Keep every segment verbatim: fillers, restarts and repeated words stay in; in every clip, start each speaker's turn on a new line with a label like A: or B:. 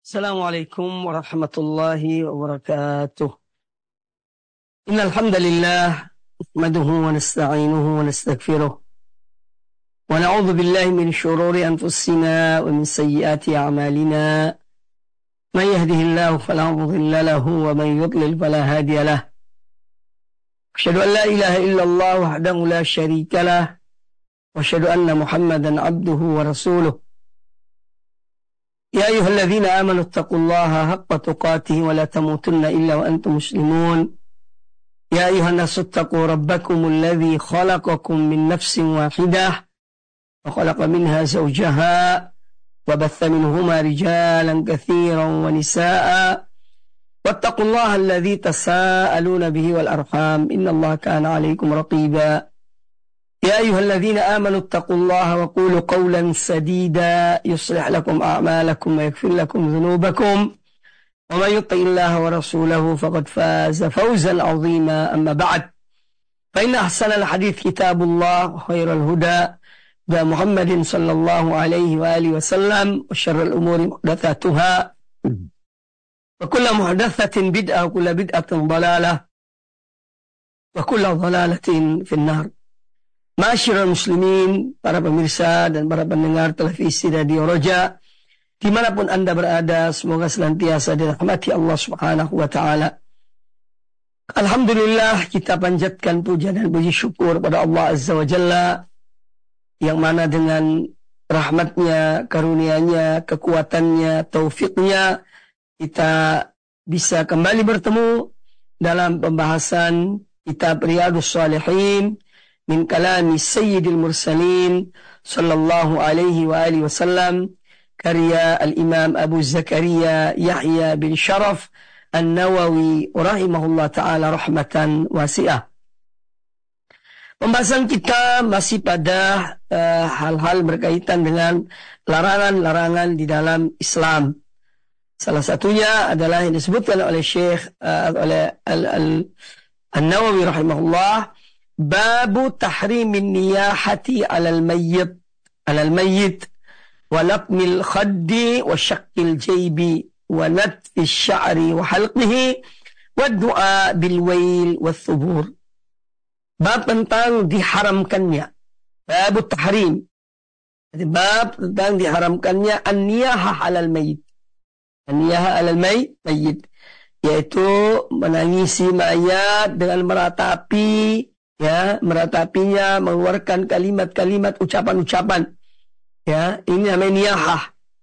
A: السلام عليكم ورحمة الله وبركاته. إن الحمد لله نحمده ونستعينه ونستغفره ونعوذ بالله من شرور أنفسنا ومن سيئات أعمالنا. من يهده الله فلا مضل له ومن يضلل فلا هادي له. أشهد أن لا إله إلا الله وحده لا شريك له وأشهد أن محمدا عبده ورسوله. يا أيها الذين آمنوا اتقوا الله حق تقاته ولا تموتن إلا وأنتم مسلمون. يا أيها الناس اتقوا ربكم الذي خلقكم من نفس واحدة وخلق منها زوجها وبث منهما رجالا كثيرا ونساء واتقوا الله الذي تساءلون به والأرحام إن الله كان عليكم رقيبا. يا أيها الذين آمنوا اتقوا الله وقولوا قولا سديدا يصلح لكم أعمالكم ويغفر لكم ذنوبكم ومن يطع الله ورسوله فقد فاز فوزا عظيما. أما بعد فإن أحسن الحديث كتاب الله وخير الهدى هدى محمد صلى الله عليه وآله وسلم وشر الأمور محدثاتها وكل محدثة بدعة وكل بدعة ضلالة وكل ضلالة في النار. Masyarul muslimin, para pemirsa dan para pendengar televisi Radio Roja dimanapun Anda berada, semoga senantiasa dirahmati Allah Subhanahu wa Ta'ala. Alhamdulillah, kita panjatkan puja dan puji syukur pada Allah Azza wa Jalla, yang mana dengan rahmatnya, karunia-Nya, kekuatannya, taufiknya, kita bisa kembali bertemu dalam pembahasan kitab Riyadhus Shalihin min kalami Sayyidil Mursalin sallallahu alaihi wa alihi wasallam, karya Al-Imam Abu Zakaria Yahya bin Sharaf An-Nawawi rahimahullah ta'ala rahmatan wasi'ah. Pembahasan kita masih pada uh, hal-hal berkaitan dengan larangan-larangan di dalam Islam. Salah satunya adalah yang disebutkan oleh Syekh uh, oleh An-Nawawi rahimahullah, babu tahrimin niyahati alal mayyit alal mayyit wa laqmil khaddi wa syaqqil jaybi wa natfi sya'ri wa halqihi wa du'a bil wail wa thubur. Bab tentang diharamkannya, babu tahrim, jadi bab tentang diharamkannya an-niyahah alal mayyit, an-niyahah alal mayyit, yaitu menangisi mayat dengan meratapi, ya, meratapinya, mengeluarkan kalimat-kalimat, ucapan-ucapan. Ya, ini namanya niyahah.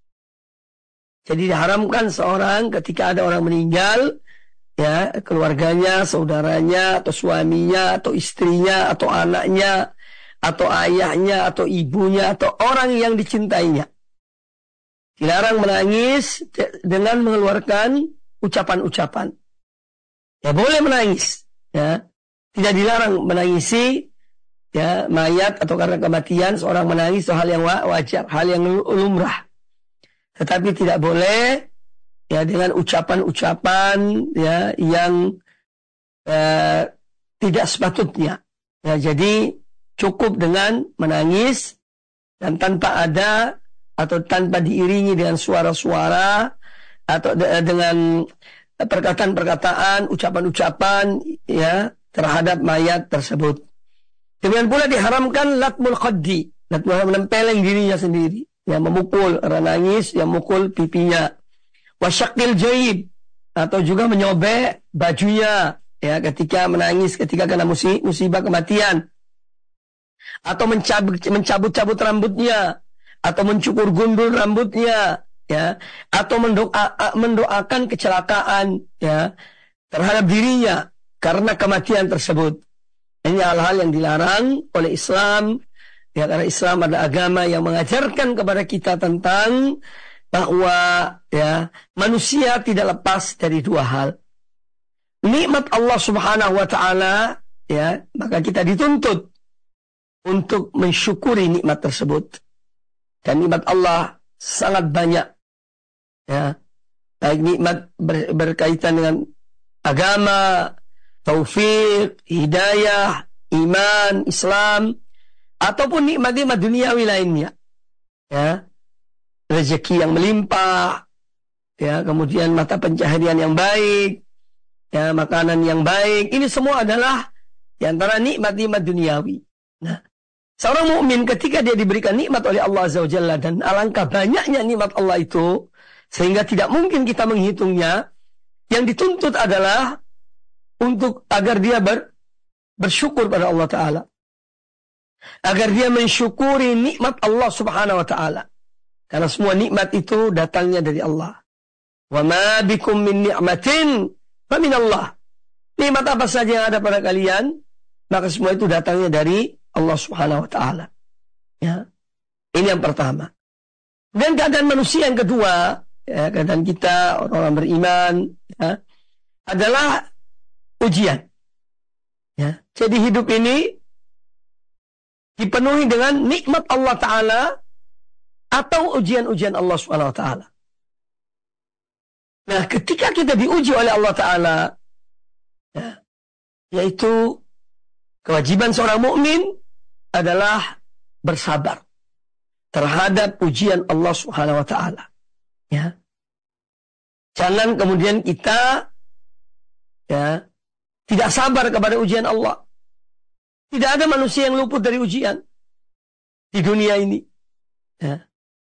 A: Jadi diharamkan seorang ketika ada orang meninggal, ya, keluarganya, saudaranya, atau suaminya, atau istrinya, atau anaknya, atau ayahnya, atau ibunya, atau orang yang dicintainya. Dilarang menangis dengan mengeluarkan ucapan-ucapan. Ya, boleh menangis, ya. Tidak dilarang menangisi, ya, mayat atau karena kematian seorang menangis, itu hal yang wajar, hal yang lumrah. Tetapi tidak boleh, ya, dengan ucapan-ucapan, ya, yang eh, tidak sepatutnya. Ya, jadi cukup dengan menangis dan tanpa ada atau tanpa diiringi dengan suara-suara atau de- dengan perkataan-perkataan, ucapan-ucapan, ya, terhadap mayat tersebut. Kemudian pula diharamkan latmul khaddi, latmul menempeleng dirinya sendiri, yang memukul, orang nangis, yang memukul pipinya. Wasyaqqil jaib, atau juga menyobek bajunya, ya, ketika menangis, ketika kena musibah kematian. Atau mencabut, mencabut-cabut rambutnya, atau mencukur gundul rambutnya, ya, atau mendoa, mendoakan kecelakaan, ya, terhadap dirinya karena kematian tersebut. Ini hal-hal yang dilarang oleh Islam, ya, karena Islam adalah agama yang mengajarkan kepada kita tentang bahwa, ya, manusia tidak lepas dari dua hal. Nikmat Allah Subhanahu wa Ta'ala, ya, maka kita dituntut untuk mensyukuri nikmat tersebut. Dan nikmat Allah sangat banyak, ya, baik nikmat ber, berkaitan dengan agama, taufik, hidayah, iman, Islam, ataupun nikmat-nikmat duniawi lainnya, ya, rezeki yang melimpah, ya, kemudian mata pencaharian yang baik, ya, makanan yang baik. Ini semua adalah di antara nikmat-nikmat duniawi. Nah, seorang mukmin ketika dia diberikan nikmat oleh Allah Azza wa Jalla, dan alangkah banyaknya nikmat Allah itu sehingga tidak mungkin kita menghitungnya, yang dituntut adalah untuk agar dia ber, bersyukur pada Allah Ta'ala, agar dia mensyukuri nikmat Allah Subhanahu wa Ta'ala, karena semua nikmat itu datangnya dari Allah. Wa ma bikum min ni'matin fa min Allah. Nikmat apa saja yang ada pada kalian, maka semua itu datangnya dari Allah Subhanahu wa Ta'ala. Ya. Ini yang pertama. Dan keadaan manusia yang kedua, ya, keadaan kita orang-orang beriman, ya, adalah ujian. Ya. Jadi hidup ini dipenuhi dengan nikmat Allah Ta'ala atau ujian-ujian Allah Subhanahu wa Ta'ala. Nah, ketika kita diuji oleh Allah Ta'ala, ya, yaitu kewajiban seorang mukmin adalah bersabar terhadap ujian Allah Subhanahu wa Ta'ala. Ya. Jangan kemudian kita, ya, tidak sabar kepada ujian Allah. Tidak ada manusia yang luput dari ujian di dunia ini. Ya.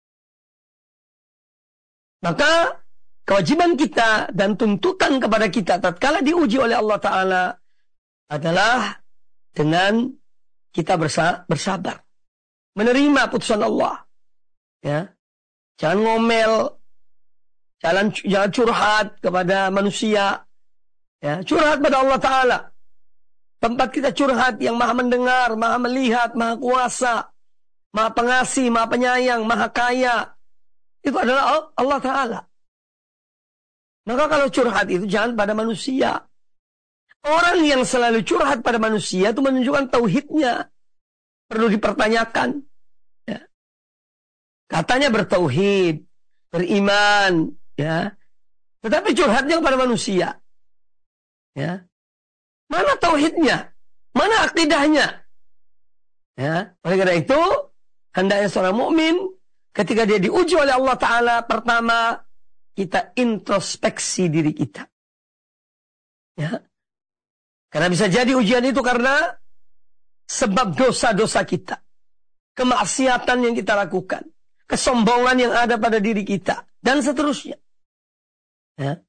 A: Maka kewajiban kita dan tuntutan kepada kita tatkala diuji oleh Allah Ta'ala adalah dengan kita bersabar, menerima putusan Allah. Ya. Jangan ngomel, jangan, jangan curhat kepada manusia. Ya. Curhat pada Allah Ta'ala. Tempat kita curhat yang maha mendengar, maha melihat, maha kuasa, maha pengasih, maha penyayang, maha kaya. Itu adalah Allah Ta'ala. Maka kalau curhat itu jangan pada manusia. Orang yang selalu curhat pada manusia itu menunjukkan tauhidnya perlu dipertanyakan. Ya. Katanya bertauhid, beriman, ya, tetapi curhatnya kepada manusia. Ya. Mana tauhidnya? Mana akidahnya? Ya. Oleh karena itu, hendaknya seorang mukmin ketika dia diuji oleh Allah Ta'ala, pertama kita introspeksi diri kita. Ya. Karena bisa jadi ujian itu karena sebab dosa-dosa kita, kemaksiatan yang kita lakukan, kesombongan yang ada pada diri kita, dan seterusnya. Ya.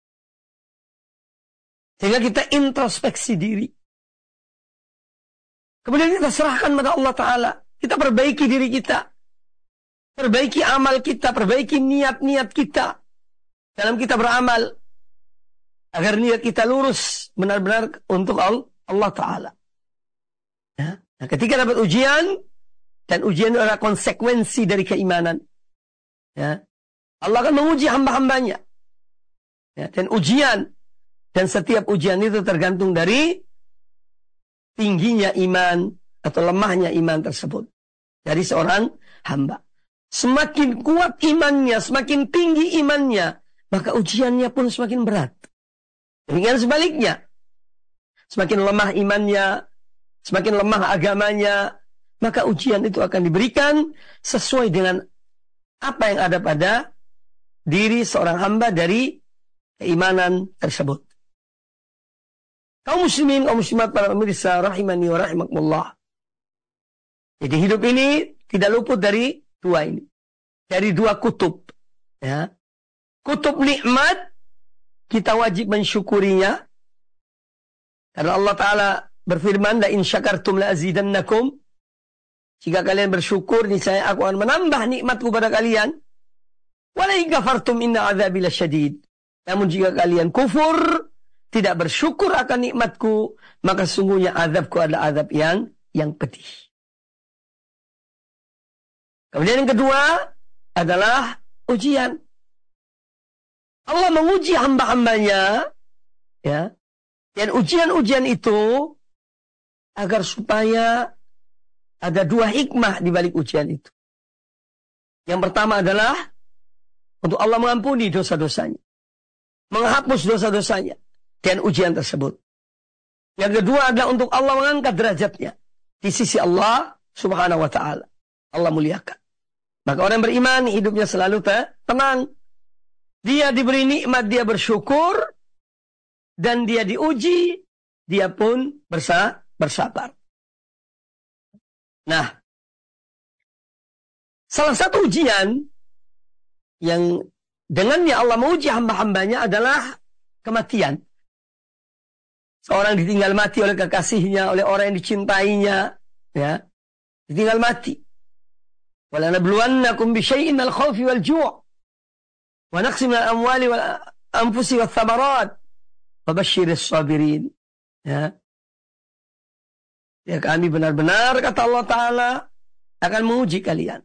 A: Sehingga kita introspeksi diri. Kemudian kita serahkan pada Allah Ta'ala. Kita perbaiki diri kita. Perbaiki amal kita, perbaiki niat-niat kita dalam kita beramal. Agar niat kita lurus benar-benar untuk Allah Ta'ala. Ya. Nah, ketika dapat ujian, dan ujian adalah konsekuensi dari keimanan. Ya. Allah akan menguji hamba-hambanya. Ya. Dan ujian, dan setiap ujian itu tergantung dari tingginya iman atau lemahnya iman tersebut dari seorang hamba. Semakin kuat imannya, semakin tinggi imannya, maka ujiannya pun semakin berat. Demikian sebaliknya, semakin lemah imannya, semakin lemah agamanya, maka ujian itu akan diberikan sesuai dengan apa yang ada pada diri seorang hamba dari keimanan tersebut. Kaum muslimin, kaum muslimat, para pemirsa rahimani wa rahimakumullah. Jadi hidup ini tidak luput dari dua ini, dari dua kutub. Ya. Kutub nikmat, kita wajib mensyukurinya. Karena Allah Ta'ala berfirman, la in syakartum la azidannakum. Jika kalian bersyukur, niscaya aku akan menambah nikmatku pada kalian. Wa la in kafartum inna azabi lasyadid. Namun jika kalian kufur, tidak bersyukur akan nikmatku, maka sungguhnya azabku adalah azab yang yang pedih. Kemudian yang kedua adalah ujian. Allah menguji hamba-hambanya, ya, dan ujian-ujian itu agar supaya ada dua hikmah di balik ujian itu. Yang pertama adalah untuk Allah mengampuni dosa-dosanya, menghapus dosa-dosanya dan ujian tersebut. Yang kedua adalah untuk Allah mengangkat derajatnya di sisi Allah Subhanahu wa Ta'ala. Allah muliakan. Maka orang beriman hidupnya selalu tenang. Dia diberi nikmat, dia bersyukur, dan dia diuji, dia pun bersa bersabar. Nah, salah satu ujian yang dengannya Allah menguji hamba-hambanya adalah kematian. Seorang ditinggal mati oleh kekasihnya, oleh orang yang dicintainya, ya, ditinggal mati. Wala nabluwannakum bisyai'in minal khawfi wal ju' wa naqsim minal amwali wal anfusi wath thamarat wa basyiris sabirin. Ya. Ya, kami benar-benar, kata Allah Ta'ala, akan menguji kalian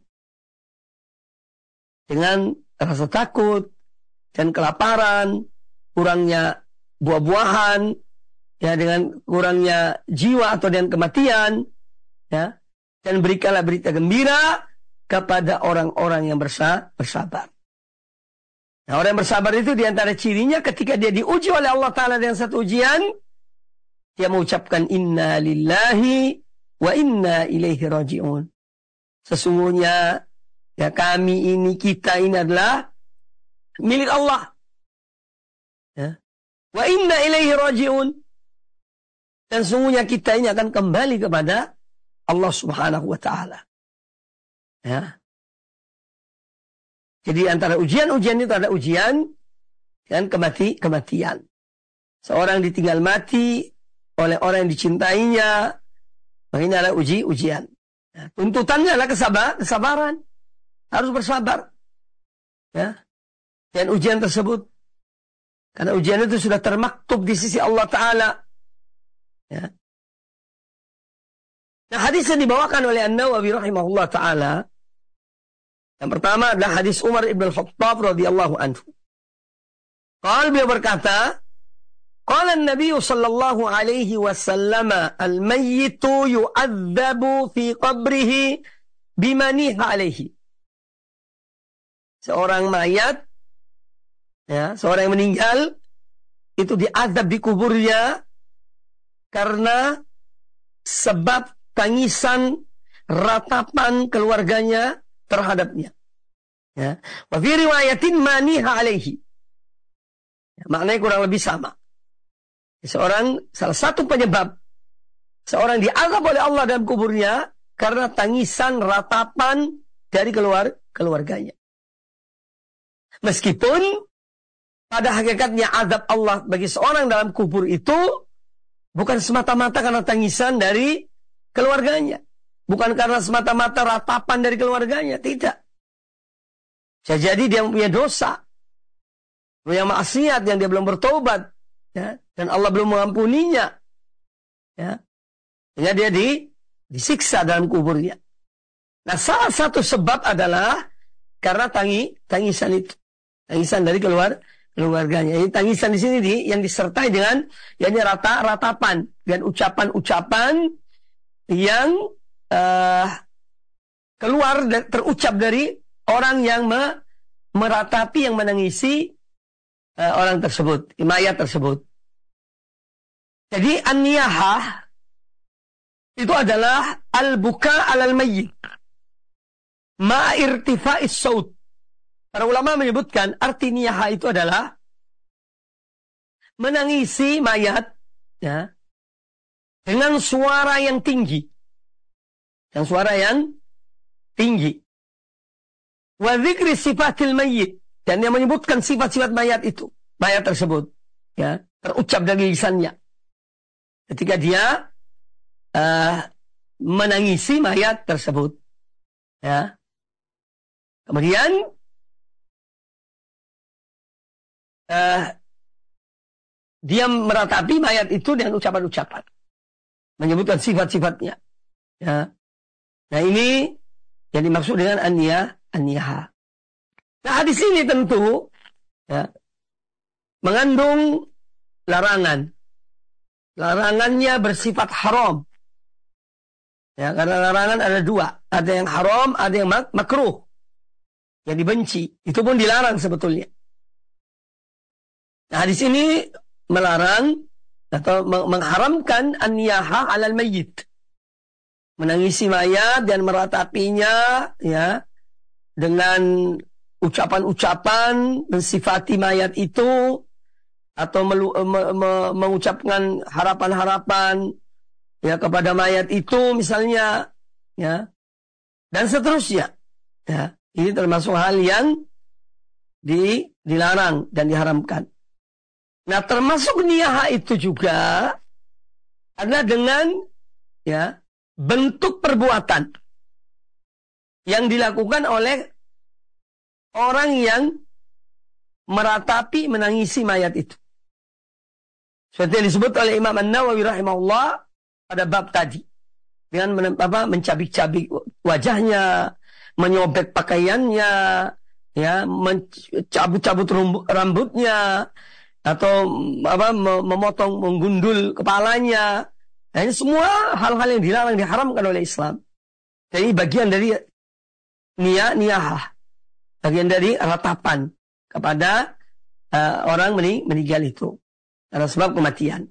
A: dengan rasa takut dan kelaparan, kurangnya buah-buahan, ya, dengan kurangnya jiwa atau dengan kematian, ya, dan berikanlah berita gembira kepada orang-orang yang bersa bersabar. Nah, orang yang bersabar itu diantara cirinya ketika dia diuji oleh Allah Ta'ala dengan satu ujian, dia mengucapkan inna lillahi wa inna ilaihi raji'un. Sesungguhnya, ya, kami ini, kita ini adalah milik Allah. Ya. Wa inna ilaihi raji'un. Dan sesungguhnya kita ini akan kembali kepada Allah Subhanahu wa Ta'ala. Ya. Jadi antara ujian-ujian itu ada ujian dan kemati kematian. Seorang ditinggal mati oleh orang yang dicintainya, maka ini adalah uji-ujian. Ya. Tuntutannya adalah kesabar, kesabaran. Harus bersabar. Ya. Dan ujian tersebut, karena ujian itu sudah termaktub di sisi Allah Ta'ala. Ya. Nah, hadis yang dibawakan oleh An-Nawawi rahimahullah ta'ala, yang pertama adalah hadis Umar ibn al-Khattab radhiyallahu anhu. Qala, beliau berkata, qala an-nabiy sallallahu alaihi wasallam, al-mayyitu yu'adzabu fi qabrihi bimaniha alaihi. Seorang mayat, ya, seorang yang meninggal, itu diazab di kuburnya karena sebab tangisan, ratapan keluarganya terhadapnya. Ya. Wa fi riwayatin maniha alaihi. Ya, maknanya kurang lebih sama. Seorang, salah satu penyebab seorang diazab oleh Allah dalam kuburnya karena tangisan, ratapan dari keluar keluarganya. Meskipun pada hakikatnya azab Allah bagi seorang dalam kubur itu bukan semata-mata karena tangisan dari keluarganya. Bukan karena semata-mata ratapan dari keluarganya. Tidak. Bisa jadi dia punya dosa, punya maksiat yang dia belum bertobat, ya, dan Allah belum mengampuninya. Ya. Sehingga dia di, disiksa dalam kuburnya. Nah, salah satu sebab adalah karena tangi, tangisan itu. Tangisan dari keluar keluarganya. Ini tangisan di sini di, yang disertai dengan yakni rata ratapan dan ucapan-ucapan yang uh, keluar terucap dari orang yang me, meratapi, yang menangisi uh, orang tersebut, mayat tersebut. Jadi an-niyahah itu adalah al-buka alal mayyit ma irtifa'is saut. Para ulama menyebutkan arti niyahah itu adalah menangisi mayat, ya, dengan suara yang tinggi. Dan suara yang tinggi. Wa dzikri sifatil mayyit. Dan yang menyebutkan sifat-sifat mayat itu. Mayat tersebut. Ya, terucap dari lisannya. Ketika dia uh, menangisi mayat tersebut. Ya. Kemudian uh, dia meratapi mayat itu dengan ucapan-ucapan. Menyebutkan sifat-sifatnya. Ya. Nah, ini yang dimaksud dengan an-niyah, an-niyah. Nah, hadis ini tentu, ya, mengandung larangan. Larangannya bersifat haram. Ya, karena larangan ada dua. Ada yang haram, ada yang mak makruh. Yang dibenci. Itu pun dilarang sebetulnya. Nah, hadis ini melarang atau mengharamkan an-niyaha 'alal mayyit. Menangisi mayat dan meratapinya, ya, dengan ucapan-ucapan mensifati mayat itu atau melu, me, me, mengucapkan harapan-harapan ya kepada mayat itu misalnya, ya, dan seterusnya. Ya, ini termasuk hal yang di, dilarang dan diharamkan. Nah, termasuk niyaha itu juga adalah dengan ya bentuk perbuatan yang dilakukan oleh orang yang meratapi, menangisi mayat itu. Seperti yang disebut oleh Imam An-Nawawi rahimahullah pada bab tadi. Dengan men, apa, mencabik-cabik wajahnya, menyobek pakaiannya, ya, mencabut-cabut rambutnya, atau apa, memotong, menggundul kepalanya. Nah, ini semua hal-hal yang dilarang, diharamkan oleh Islam. Jadi bagian dari niyah, niyahah. Bagian dari ratapan kepada uh, orang meninggal itu. Karena sebab kematian.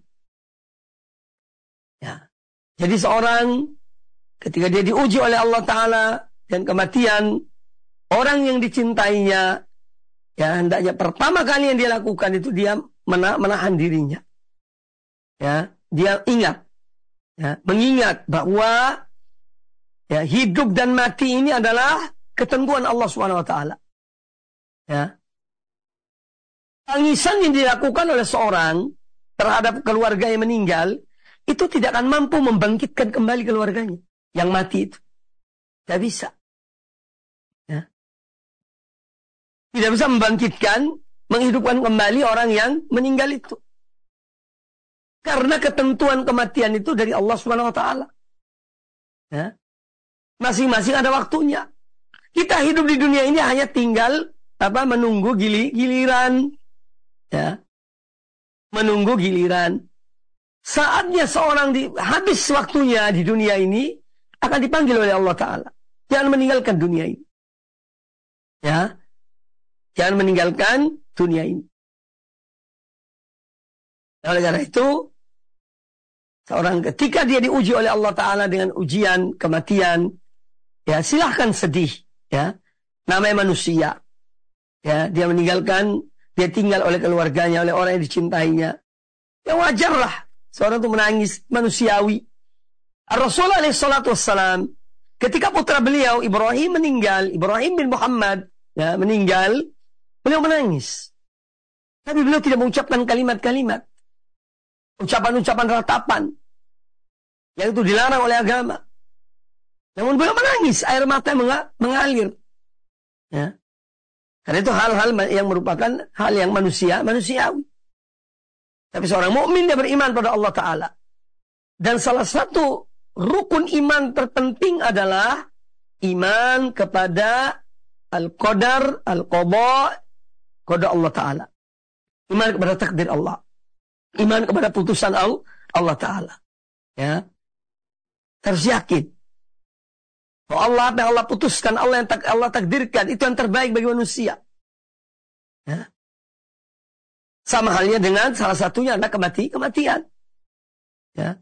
A: Ya. Jadi seorang ketika dia diuji oleh Allah Ta'ala dan kematian, orang yang dicintainya, ya hendaknya pertama kali yang dia lakukan itu dia mena menahan dirinya. Ya, dia ingat, ya, mengingat bahwa ya, hidup dan mati ini adalah ketentuan Allah Subhanahu Wa Ta'ala. Ya. Tangisan yang dilakukan oleh seorang terhadap keluarga yang meninggal itu tidak akan mampu membangkitkan kembali keluarganya yang mati itu. Tidak bisa. Ya. Tidak bisa membangkitkan, menghidupkan kembali orang yang meninggal itu. Karena ketentuan kematian itu dari Allah Subhanahu Wa Ta'ala. Ya. Masing-masing ada waktunya. Kita hidup di dunia ini hanya tinggal apa menunggu gili, giliran. Ya. Menunggu giliran. Saatnya seorang di, habis waktunya di dunia ini akan dipanggil oleh Allah Ta'ala. Jangan meninggalkan dunia ini. Ya. Jangan meninggalkan dunia ini. Oleh karena itu, seorang ketika dia diuji oleh Allah Ta'ala dengan ujian kematian, ya silahkan sedih. Ya. Namanya manusia. Ya, dia meninggalkan, dia tinggal oleh keluarganya, oleh orang yang dicintainya. Ya wajarlah seorang itu menangis, manusiawi. Rasulullah alaihi salatu wassalam, ketika putra beliau Ibrahim meninggal, Ibrahim bin Muhammad ya, meninggal, beliau menangis. Tapi beliau tidak mengucapkan kalimat-kalimat, ucapan-ucapan ratapan yang itu dilarang oleh agama. Namun beliau menangis, air mata mengalir. Ya. Karena itu hal-hal yang merupakan hal yang manusia, manusiawi. Tapi seorang mukmin dia beriman pada Allah Ta'ala. Dan salah satu rukun iman terpenting adalah iman kepada al-qadar, al-qadha, qadha Allah Ta'ala. Iman kepada takdir Allah. Iman kepada putusan Allah Ta'ala. Ya. Harus yakin. Allah, apa yang Allah putuskan, Allah yang tak, Allah takdirkan, itu yang terbaik bagi manusia. Ya. Sama halnya dengan salah satunya adalah kemati, kematian. Ya.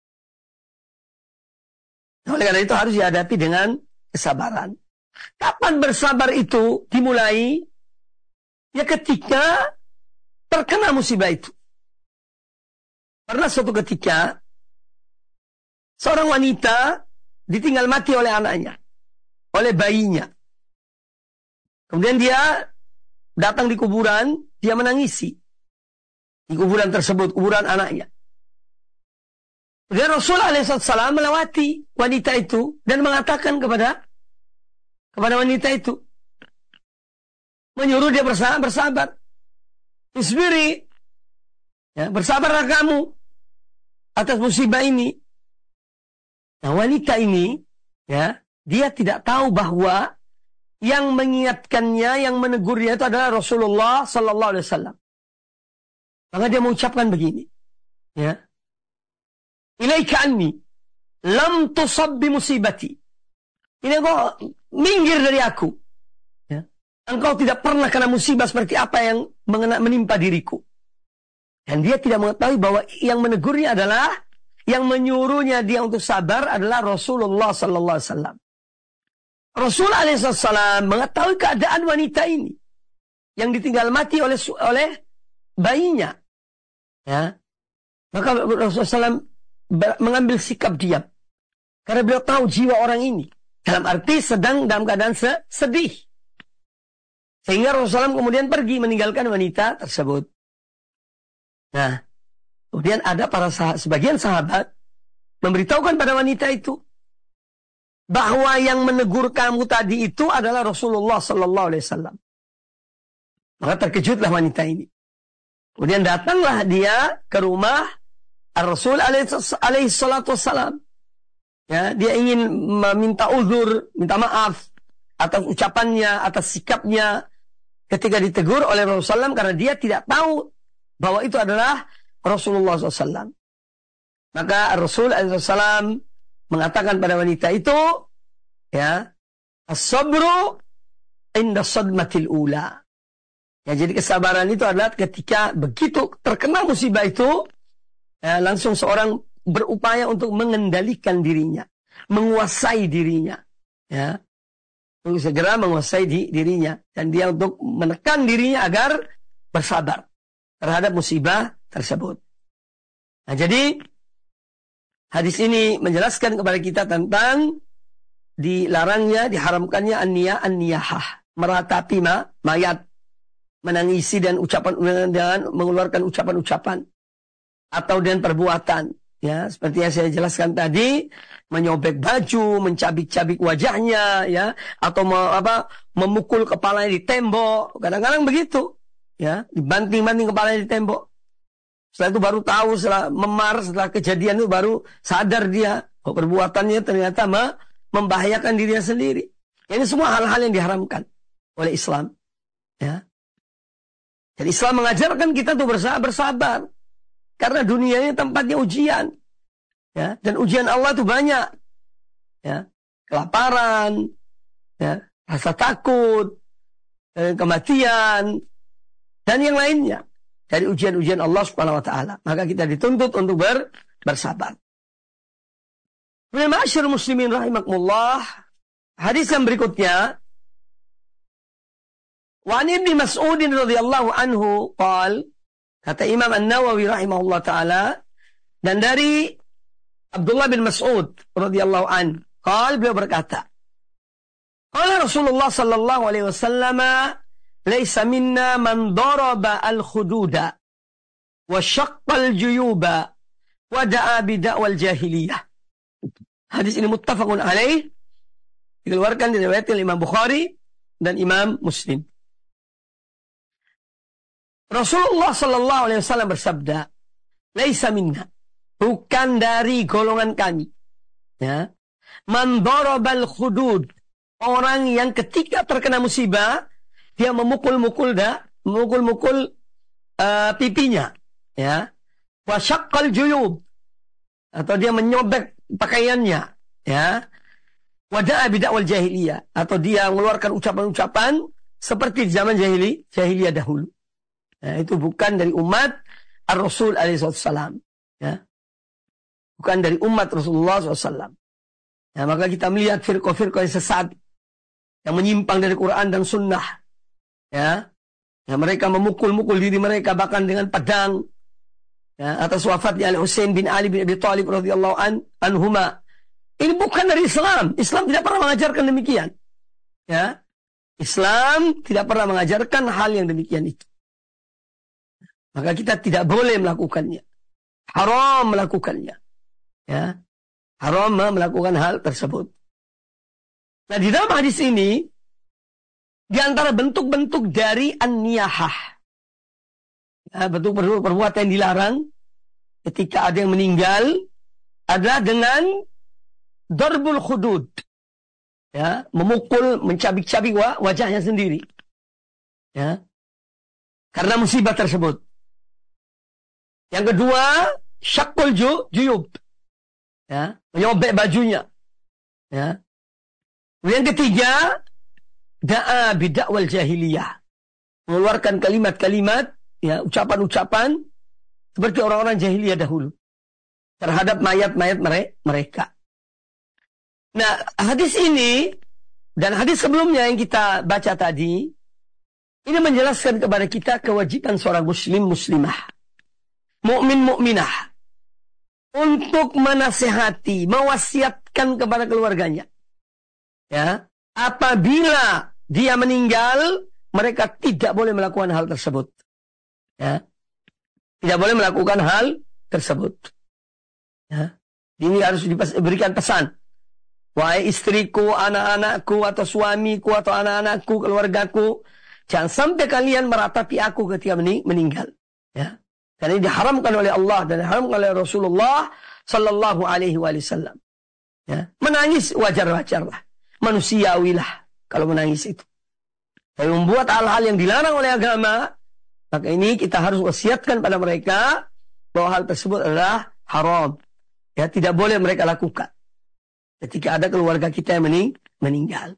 A: Oleh karena itu harus dihadapi dengan kesabaran. Kapan bersabar itu dimulai? Ya ketika terkena musibah itu. Pernah suatu ketika seorang wanita ditinggal mati oleh anaknya, oleh bayinya. Kemudian dia datang di kuburan, dia menangisi di kuburan tersebut, kuburan anaknya. Kemudian Rasulullah shallallahu alaihi wasallam melewati wanita itu dan mengatakan kepada kepada wanita itu, menyuruh dia bersabar, bersabar, isbiri, ya, bersabarlah kamu atas musibah ini. Nah, wanita ini, ya, dia tidak tahu bahwa yang mengingatkannya, yang menegurnya itu adalah Rasulullah Sallallahu Alaihi Wasallam. Maka dia mengucapkan begini, ya, ilaika anni, lam tusab bi musibati. Ini engkau minggir dari aku. Ya. Engkau tidak pernah kena musibah seperti apa yang mengena, menimpa diriku. Dan dia tidak mengetahui bahwa yang menegurnya adalah, yang menyuruhnya dia untuk sabar adalah Rasulullah Sallallahu Alaihi Wasallam. Rasul alaihissalam mengetahui keadaan wanita ini yang ditinggal mati oleh oleh bayinya. Ya. Maka Rasulullah shallallahu alaihi wasallam mengambil sikap diam. Karena beliau tahu jiwa orang ini. Dalam arti sedang dalam keadaan sedih. Sehingga Rasulullah kemudian pergi meninggalkan wanita tersebut. Nah, kemudian ada para sahabat, sebagian sahabat memberitahukan pada wanita itu bahwa yang menegur kamu tadi itu adalah Rasulullah Sallallahu Alaihi Wasallam. Maka terkejutlah wanita ini. Kemudian datanglah dia ke rumah Rasul alaihi salatu wassalam. Ya, dia ingin meminta uzur, minta maaf atas ucapannya, atas sikapnya ketika ditegur oleh Rasulullah shallallahu alaihi wasallam karena dia tidak tahu bahwa itu adalah Rasulullah shallallahu alaihi wasallam. Maka Rasul alaihi wasallam mengatakan pada wanita itu, ya, as-sabru inda sadmatil ula. Ya, jadi kesabaran itu adalah ketika begitu terkena musibah itu, ya, langsung seorang berupaya untuk mengendalikan dirinya, menguasai dirinya, ya, untuk segera menguasai di, dirinya, dan dia untuk menekan dirinya agar bersabar terhadap musibah tersebut. Nah, jadi hadis ini menjelaskan kepada kita tentang dilarangnya, diharamkannya an-niyah, an-niyahah, meratapi ma, mayat, menangisi dan ucapan dan mengeluarkan ucapan-ucapan atau dengan perbuatan, ya, seperti yang saya jelaskan tadi, menyobek baju, mencabik-cabik wajahnya, ya, atau me, apa, memukul kepalanya di tembok, kadang-kadang begitu, ya, dibanting-banting kepalanya di tembok. Setelah itu baru tahu, setelah memar, setelah kejadian itu baru sadar dia bahwa perbuatannya ternyata me, membahayakan dirinya sendiri. Ini semua hal-hal yang diharamkan oleh Islam, ya. Jadi Islam mengajarkan kita untuk bersabar, bersabar. Karena dunia ini tempatnya ujian. Ya, dan ujian Allah itu banyak. Ya, kelaparan, ya, rasa takut, eh, kematian, dan yang lainnya. Dari ujian-ujian Allah Subhanahu wa taala. Maka kita dituntut untuk ber, bersabar. Ma'asyiral muslimin rahimakumullah. Hadis yang berikutnya, wa an Ibnu Mas'ud radhiyallahu anhu qala, kata Imam An-Nawawi rahimahullah taala, dan dari Abdullah bin Mas'ud radhiyallahu an, qala, beliau berkata, qala Rasulullah sallallahu alaihi wasallam, laisa minna man daraba al-khududa wa shaqqa al-juyuba wa da'a bi da'wal jahiliyah. Hadis ini muttafaqun alaih, dikeluarkan dari riwayat Imam Bukhari dan Imam Muslim. Rasulullah sallallahu alaihi wasallam bersabda, laisa minna, bukan dari golongan kami, ya, man darabal khudud, orang yang ketika terkena musibah dia memukul-mukul dah, memukul-mukul uh, pipinya, ya, wa syaqqal juyub, atau dia menyobek pakaiannya, ya, wa da'a bi da'wal jahiliyah, atau dia mengeluarkan ucapan-ucapan seperti di zaman jahili, jahiliyah dahulu. Ya, itu bukan dari umat Ar-Rasul alaihi wasallam, ya. Bukan dari umat Rasulullah shallallahu alaihi wasallam. Ya, maka kita melihat firqah-firqah yang sesat, yang menyimpang dari Quran dan Sunnah, ya, ya, mereka memukul-mukul diri mereka bahkan dengan pedang, ya, atas wafatnya Al-Husain bin Ali bin Abi Thalib radhiyallahu an, anhuma. Ini bukan dari Islam. Islam tidak pernah mengajarkan demikian, ya. Islam tidak pernah mengajarkan hal yang demikian itu. Maka kita tidak boleh melakukannya. Haram melakukannya. Ya. Haram melakukan hal tersebut. Nah, di dalam hadis ini, di antara bentuk-bentuk dari an-niyahah, ya, bentuk-bentuk perbuatan yang dilarang ketika ada yang meninggal adalah dengan darbul khudud, ya, memukul, mencabik-cabik wajahnya sendiri, ya, karena musibah tersebut. Yang kedua, syaqqul juyub, ya, menyobek bajunya, ya. Yang ketiga, da'a bid'awal jahiliyah, mengeluarkan kalimat-kalimat, ya, ucapan-ucapan seperti orang-orang jahiliyah dahulu terhadap mayat-mayat mereka. Nah, hadis ini Dan hadis sebelumnya yang kita baca tadi, ini menjelaskan kepada kita kewajiban seorang muslim muslimah, mukmin mukminah, untuk menasihati, mewasiatkan kepada keluarganya. Ya, apabila dia meninggal, mereka tidak boleh melakukan hal tersebut. Ya, tidak boleh melakukan hal tersebut. Ya, ini harus diberikan pesan. Wahai istriku, anak-anakku, atau suamiku, atau anak-anakku, keluargaku, jangan sampai kalian meratapi aku ketika meninggal. Ya, karena ini diharamkan oleh Allah dan diharamkan oleh Rasulullah Sallallahu Alaihi Wasallam. Ya, menangis wajar-wajarlah, manusiawilah kalau menangis itu. Tapi membuat hal-hal yang dilarang oleh agama, maka ini kita harus wasiatkan pada mereka bahwa hal tersebut adalah haram. Ya, tidak boleh mereka lakukan ketika ada keluarga kita yang mening meninggal.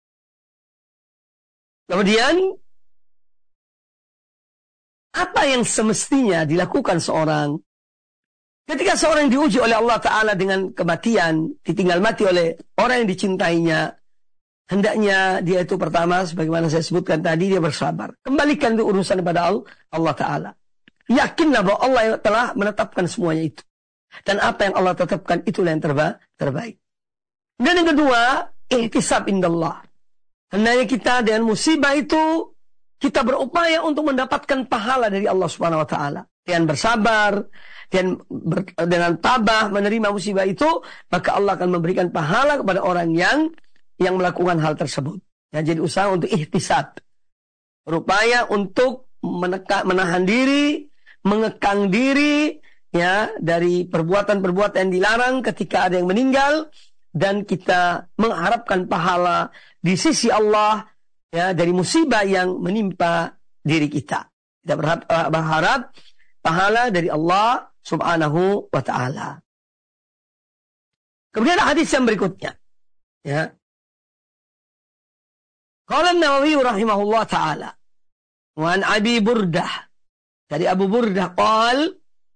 A: Kemudian, apa yang semestinya dilakukan seorang ketika seorang diuji oleh Allah Ta'ala dengan kematian, ditinggal mati oleh orang yang dicintainya? Hendaknya dia itu pertama, sebagaimana saya sebutkan tadi, dia bersabar. Kembalikan itu urusan kepada Allah Ta'ala. Yakinlah bahwa Allah yang telah menetapkan semuanya itu. Dan apa yang Allah tetapkan itulah yang terba terbaik. Dan yang kedua, ihtisab indallah. Hendaknya kita dengan musibah itu, kita berupaya untuk mendapatkan pahala dari Allah Subhanahu Wa Ta'ala. Dengan bersabar, dan ber, dengan tabah menerima musibah itu, maka Allah akan memberikan pahala kepada orang yang yang melakukan hal tersebut. Ya, jadi usaha untuk ihtisab, berupaya untuk meneka, menahan diri, mengekang diri, ya, dari perbuatan-perbuatan yang dilarang ketika ada yang meninggal, dan kita mengharapkan pahala di sisi Allah, ya, dari musibah yang menimpa diri kita. Kita berharap, berharap pahala dari Allah Subhanahu wa Ta'ala. Kemudian hadis yang berikutnya, ya. Qala An-Nawawi rahimahullah ta'ala, wa an Abi Burdah, dari Abu Burdah qal,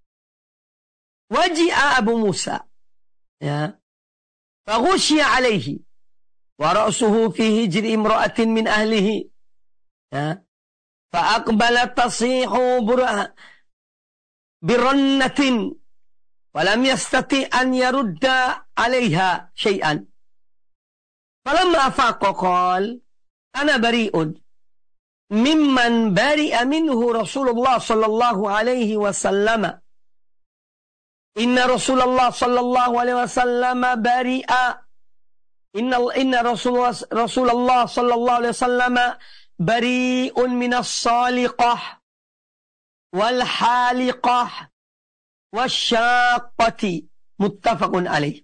A: waji'a Abu Musa, ya, faghushiya alaihi, wa ra'suhu fi hijri imra'atin min ahlihi, ya, fa'aqbala tasihu burah birannatin, wa lam yastati an yarudda alaiha syai'an. Falamma afaqa qala, ana bari'un mimman bari'a minhu Rasulullah sallallahu alaihi wasallam. Inna Rasulullah sallallahu alaihi wasallam bari'a. Inna inna Rasulullah Rasulullah sallallahu alaihi wasallam bari'un minas saliqah wal haliqah wasyaqqati. Muttafaqun alaih.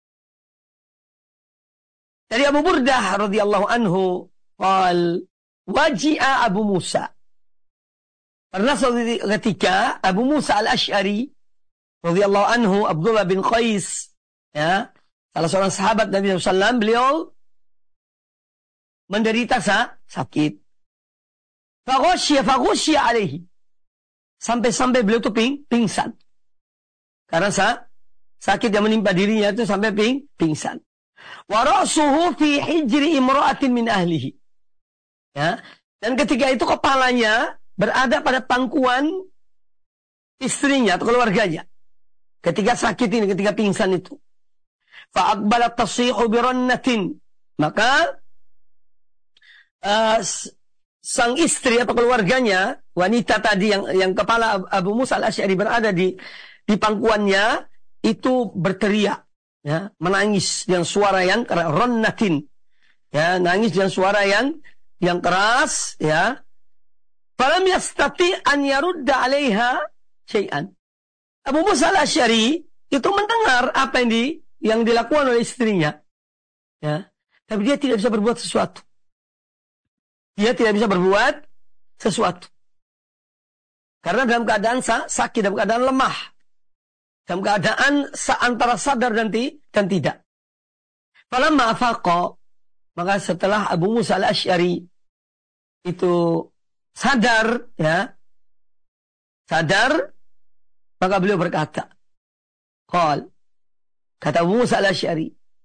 A: Dari Abu Burdah radhiyallahu anhu, qal waji'a Abu Musa. Pernah suatu ketika Abu Musa al-Asy'ari radhiyallahu anhu, Abdullah bin Qais, ya, salah seorang sahabat Nabi sallallahu alaihi wasallam, beliau menderita sakit. Faghushiya faghushiya alaihi. Sampai-sampai beliau itu ping, pingsan. Karena sa, sakit yang menimpa dirinya itu sampai ping, pingsan. Wa ra'suhu fi hijri imra'atin min ahlihi. Ya, dan ketika itu kepalanya berada pada pangkuan istrinya atau keluarganya. Ketika sakit ini, ketika pingsan itu. Fa'aqbalat tasihu birannatin. Maka uh, sang istri atau keluarganya, wanita tadi yang yang kepala Abu Musa al-Asy'ari berada di di pangkuannya, itu berteriak, ya, menangis dengan suara yang keras, rannatin. Ya, nangis dengan suara yang yang keras, ya. Falam yastati an yarudda 'alaiha syai'an. Abu Musa al-Asy'ari itu mendengar apa yang di yang dilakukan oleh istrinya, ya, tapi dia tidak bisa berbuat sesuatu. Dia tidak bisa berbuat sesuatu karena dalam keadaan sakit, dalam keadaan lemah, dalam keadaan antara sadar dan, ti, dan tidak. Falamma afaqa, maka setelah Abu Musa al-Asy'ari itu sadar, ya, sadar, maka beliau berkata, qal, kata Abu Musa al-Asy'ari,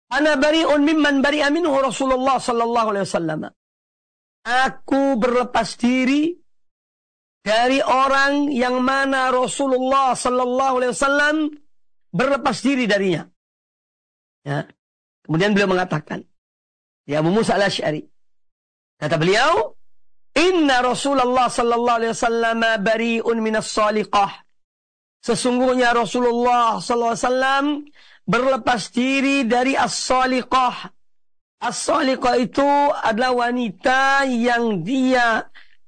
A: Ana bari'un mimman bari'a minhu Rasulullah sallallahu alaihi wasallam. Aku berlepas diri dari orang yang mana Rasulullah sallallahu alaihi wasallam berlepas diri darinya. Ya. Kemudian beliau mengatakan, ya Abu Musa al-Asy'ari, kata beliau, Inna Rasulullah sallallahu alaihi wasallam bari'un minas saliqah. Sesungguhnya Rasulullah sallallahu alaihi wasallam berlepas diri dari as-saliqah. As-saliqah itu adalah wanita yang dia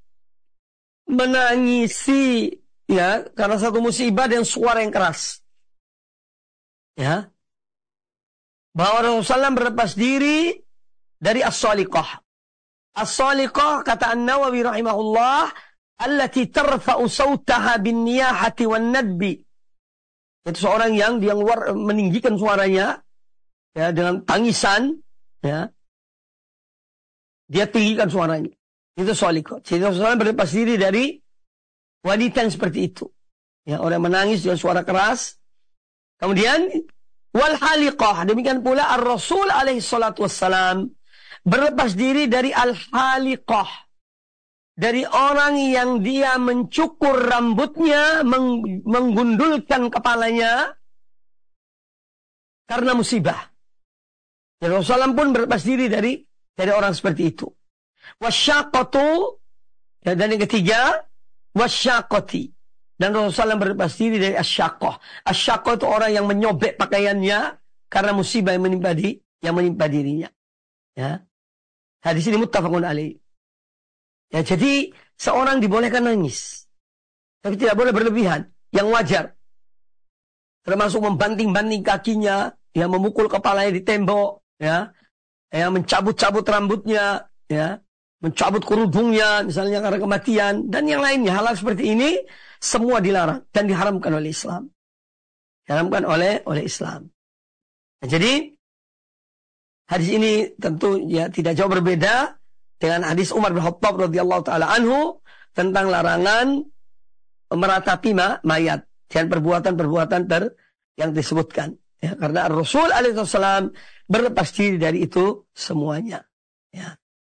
A: menangisi, ya, karena satu musibah dan suara yang keras. Ya. Bahwa Rasulullah sallallahu alaihi wasallam berlepas diri dari as-saliqah. As-saliqah, kata An-Nawawi rahimahullah, allati tarfa'u sawtaha bin niyahati wan nadbi. Itu seorang yang dia luar meninggikan suaranya, ya, dengan tangisan, ya. Dia tinggikan suaranya. Itu saliqah. Jadi Rasulullah berlepas diri dari wanita yang seperti itu. Ya, orang menangis dengan suara keras. Kemudian wal haliqah, demikian pula Ar-Rasul alaihi salatu wassalam berlepas diri dari al-haliqah, dari orang yang dia mencukur rambutnya, meng menggundulkan kepalanya karena musibah. Dan Rasulullah pun berlepas diri dari dari orang seperti itu. Wasyaqatu, ya, dan yang ketiga wasyaqati, dan Rasulullah berlepas diri dari asyaqah. Asyaqah itu orang yang menyobek pakaiannya karena musibah yang menimpa di yang menimpa dirinya. Ya. Hadis ini muttafaqun alaih. Ya, jadi seorang dibolehkan nangis, tapi tidak boleh berlebihan, yang wajar. Termasuk membanting-banting kakinya, ya, memukul kepalanya di tembok, ya, ya, mencabut-cabut rambutnya, ya, mencabut kerudungnya, misalnya karena kematian, dan yang lainnya. Hal-hal seperti ini semua dilarang dan diharamkan oleh Islam. Diharamkan oleh oleh Islam. Nah, jadi hadis ini tentu ya tidak jauh berbeda dengan hadis Umar bin Khattab radhiyallahu taala anhu tentang larangan meratapi mayat dan perbuatan-perbuatan ter yang disebutkan. Ya, karena Rasul alaihi wasallam berlepas diri dari itu semuanya. Ya.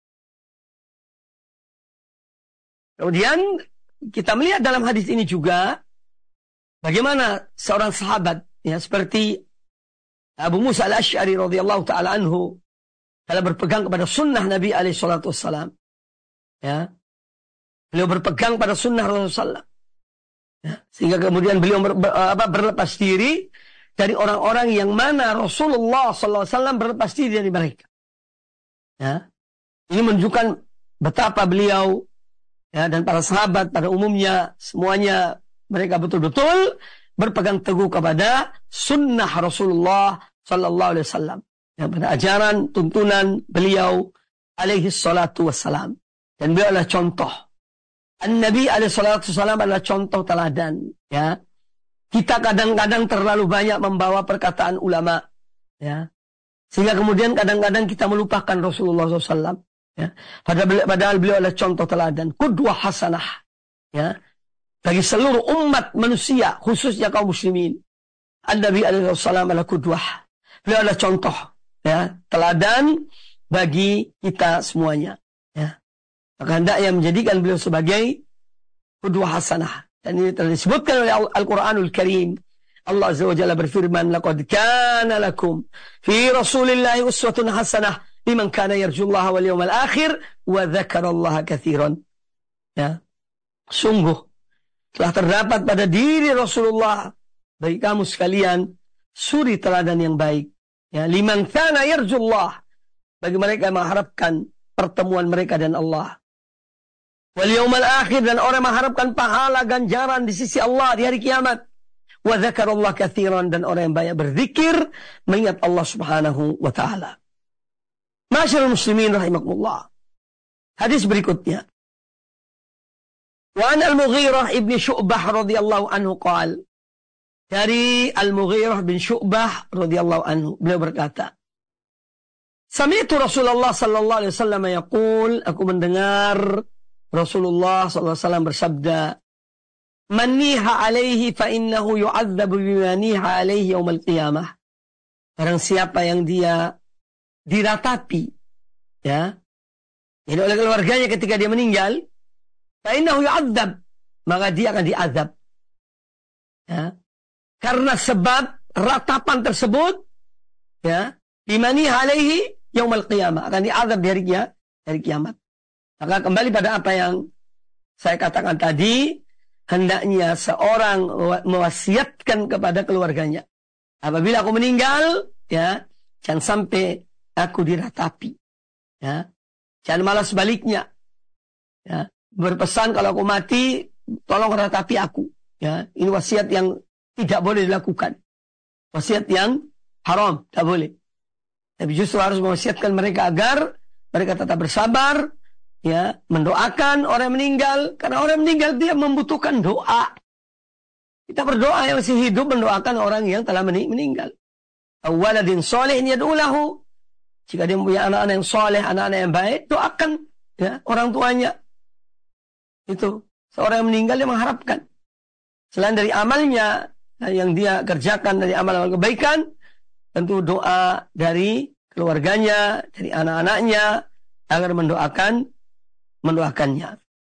A: Kemudian kita melihat dalam hadis ini juga bagaimana seorang sahabat, ya, seperti Abu Musa al-Asy'ari radhiyallahu taala anhu dalam berpegang kepada sunnah Nabi alaihi salatu wassalam. Ya. Beliau berpegang pada sunnah Rasulullah. Ya. Sehingga kemudian beliau ber, ber, apa, berlepas diri dari orang-orang yang mana Rasulullah sallallahu alaihi wasallam berlepas diri dari mereka. Ya. Ini menunjukkan betapa beliau, ya, dan para sahabat pada umumnya semuanya mereka betul-betul berpegang teguh kepada sunnah Rasulullah sallallahu alaihi wasallam, ya, pada ajaran tuntunan beliau alaihi salatu wassalam. Dan beliau adalah contoh. An-Nabi alaihi salatu wassalam adalah contoh teladan, ya. Kita kadang-kadang terlalu banyak membawa perkataan ulama, ya, sehingga kemudian kadang-kadang kita melupakan Rasulullah sallallahu alaihi wasallam. Ya. Padahal beliau adalah contoh teladan, qudwah hasanah, ya, bagi seluruh umat manusia, khususnya kaum muslimin. An-Nabi alaihi wasallam adalah qudwah. Beliau adalah contoh, ya, teladan bagi kita semuanya. Ya. Maka hendaknya menjadikan beliau sebagai qudwah hasanah. Dan ini telah disebutkan oleh Al-Quranul Karim. Allah Azza wa Jalla berfirman, laqad kana lakum fi Rasulillahi uswatun hasanah liman kana yarjullaha wal yawmal akhir wa dzakarallaha katsiran. Ya. Sungguh telah terdapat pada diri Rasulullah bagi kamu sekalian suri teladan yang baik. Ya, liman kana yarjullah, bagi mereka yang mengharapkan pertemuan mereka dan Allah. Wal yawmal akhir, dan orang mengharapkan pahala ganjaran di sisi Allah di hari kiamat. Wa dzakarallaha katsiran, dan orang yang banyak berzikir mengingat Allah Subhanahu wa taala. Masyarul muslimin rahimakumullah. Hadis berikutnya. Wa an al-Mughirah ibn Syu'bah radhiyallahu anhu qala. Dari Al-Mughirah bin Syu'bah radhiyallahu anhu, beliau berkata, Sami'tu Rasulullah sallallahu alaihi wasallam yaqul, aku mendengar Rasulullah sallallahu alaihi wasallam bersabda, Man niha alaihi fa innahu yu'adzabu bima niha alaihi yaumil qiyamah. barang siapa yang dia diratapi, ya, jadi oleh keluarganya ketika dia meninggal, fa innahu yu'adzab, maka dia akan diazab. Ya. Karena sebab ratapan tersebut, ya, bimani alaihi yaumul qiyamah, akan diazab di hari, hari kiamat. Maka kembali pada apa yang saya katakan tadi, hendaknya seorang mewasiatkan kepada keluarganya, apabila aku meninggal, ya, jangan sampai aku diratapi, ya, jangan malah sebaliknya, ya, berpesan kalau aku mati, tolong ratapi aku, ya, ini wasiat yang tidak boleh dilakukan, wasiat yang haram, tidak boleh. Tapi justru harus mewasiatkan mereka agar mereka tetap bersabar, ya, mendoakan orang yang meninggal, karena orang yang meninggal dia membutuhkan doa. Kita berdoa yang masih hidup mendoakan orang yang telah meninggal. Awaladin soleh yad'u lahu. Jika dia punya anak-anak yang soleh, anak-anak yang baik, doakan, ya, orang tuanya. Itu seorang yang meninggal dia mengharapkan. Selain dari amalnya yang dia kerjakan dari amal-amal kebaikan, tentu doa dari keluarganya, dari anak-anaknya agar mendoakan mendoakannya.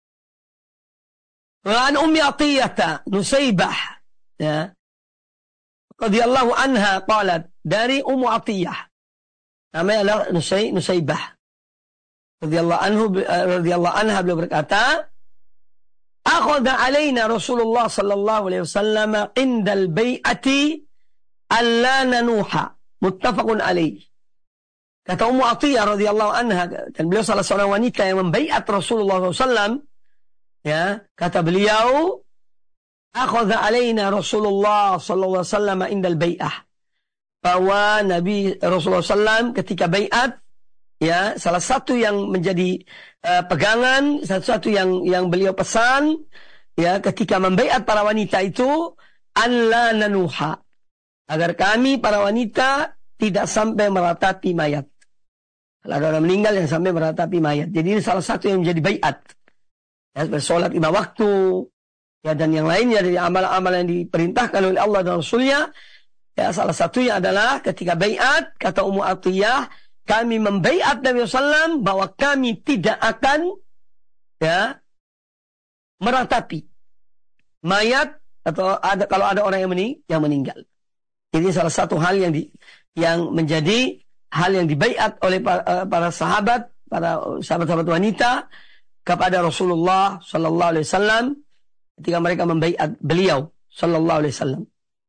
A: Wa an Ummi Athiyyah Nusaybah, ya, radhiyallahu anha qalat, dari Ummu Athiyyah, namanya adalah Nusay Nusaybah radhiyallahu anhu radhiyallahu anha, beliau berkata, akhadha alaina Rasulullah sallallahu alaihi wasallam indal bai'ati alla nanuha, muttafaqun alaih. Kata Ummu Athiyyah radhiyallahu anha, dan beliau salah seorang wanita yang membaiat Rasulullah sallallahu alaihi wasallam, ya, kata beliau, akhadha alaina Rasulullah sallallahu alaihi wasallam indal bai'ah, bahwa Nabi Rasulullah sallallahu alaihi wasallam ketika baiat, ya, salah satu yang menjadi uh, pegangan, satu-satu yang yang beliau pesan, ya, ketika membaiat para wanita itu, alla nanuha, agar kami para wanita tidak sampai meratapi mayat. Kalau ada orang meninggal yang sampai meratapi mayat. Jadi ini salah satu yang menjadi baiat. Ya, bersolat lima waktu, ya, dan yang lainnya dari amal-amal yang diperintahkan oleh Allah dan Rasulnya. Ya, salah satunya adalah ketika baiat, kata Ummu Athiyyah, kami membaiat Nabi sallallahu alaihi wasallam bahwa kami tidak akan, ya, meratapi mayat atau ada kalau ada orang yang mening, yang meninggal. Ini salah satu hal yang di, yang menjadi hal yang dibaiat oleh para, para sahabat, para sahabat-sahabat wanita kepada Rasulullah sallallahu alaihi wasallam ketika mereka membaiat beliau sallallahu alaihi wasallam.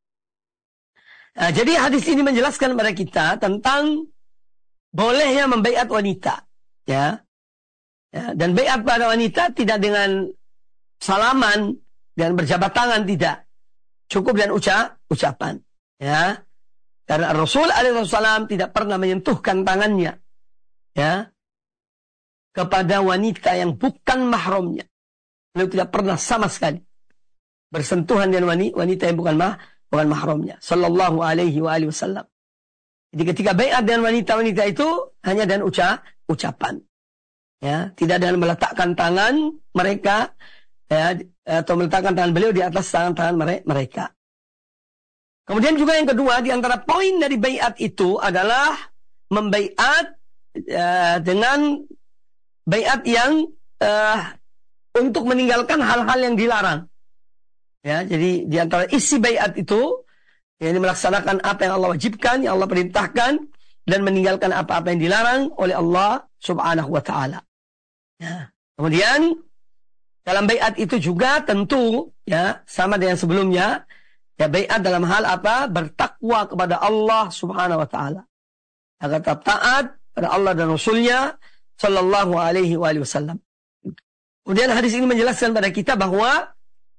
A: Nah, jadi hadis ini menjelaskan kepada kita tentang bolehnya membaiat wanita, ya. Ya, dan baiat pada wanita tidak dengan salaman dan berjabat tangan, tidak. Cukup dengan ucap, ucapan, ya. Karena Rasul alaihi wasallam tidak pernah menyentuhkan tangannya, ya, kepada wanita yang bukan mahramnya. Beliau tidak pernah sama sekali bersentuhan dengan wanita yang bukan mah, bukan mahramnya. Sallallahu alaihi wa alihi wasallam. Jadi ketika baiat dengan wanita-wanita itu hanya dengan ucap, ucapan, ya, tidak dengan meletakkan tangan mereka, ya, atau meletakkan tangan beliau di atas tangan-tangan mereka. Kemudian juga yang kedua, di antara poin dari baiat itu adalah membaiat uh, dengan baiat yang uh, untuk meninggalkan hal-hal yang dilarang. Ya, jadi di antara isi baiat itu, ya, ini melaksanakan apa yang Allah wajibkan, yang Allah perintahkan, dan meninggalkan apa-apa yang dilarang oleh Allah Subhanahu wa Ta'ala. Ya. Kemudian dalam baiat itu juga tentu, ya, sama dengan sebelumnya. Ya, baiat dalam hal apa? Bertakwa kepada Allah Subhanahu wa Ta'ala. Agar tetap taat pada Allah dan Rasulnya sallallahu alaihi wasallam. Kemudian hadis ini menjelaskan pada kita bahwa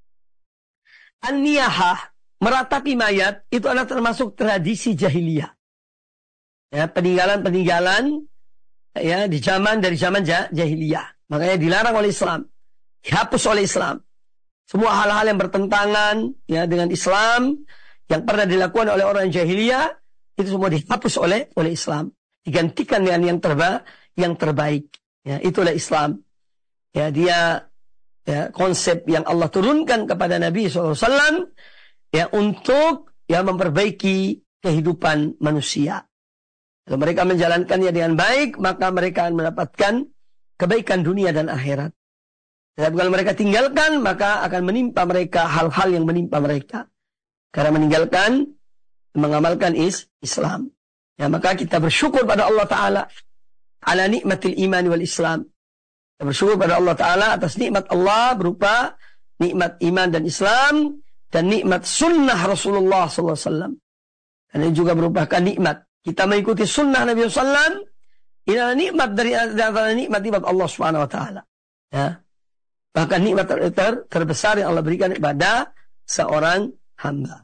A: an-niyahah, meratapi mayat, itu adalah termasuk tradisi jahiliyah. Ya, peninggalan-peninggalan, ya, di zaman dari zaman jahiliyah. Makanya dilarang oleh Islam, dihapus oleh Islam. Semua hal-hal yang bertentangan, ya, dengan Islam yang pernah dilakukan oleh orang jahiliyah itu semua dihapus oleh oleh Islam, digantikan dengan yang terba yang terbaik. Ya, itulah Islam. Ya, dia, ya, konsep yang Allah turunkan kepada Nabi shallallahu alaihi wasallam, ya, untuk, ya, memperbaiki kehidupan manusia. Kalau mereka menjalankannya dengan baik, maka mereka akan mendapatkan kebaikan dunia dan akhirat. Tetapi kalau mereka tinggalkan, maka akan menimpa mereka hal-hal yang menimpa mereka. Karena meninggalkan, mengamalkan is Islam. Ya, maka kita bersyukur pada Allah Ta'ala ala nikmatil iman wal Islam. Kita bersyukur pada Allah Ta'ala atas nikmat Allah berupa nikmat iman dan Islam dan nikmat sunnah Rasulullah sallallahu alaihi wasallam. Dan ini juga merupakan nikmat. Kita mengikuti sunnah Nabi sallallahu alaihi wasallam. Ini adalah nikmat dari antara nikmat-nikmat Allah Subhanahu wa taala. Ya. Bahkan nikmat ter ter terbesar yang Allah berikan kepada seorang hamba.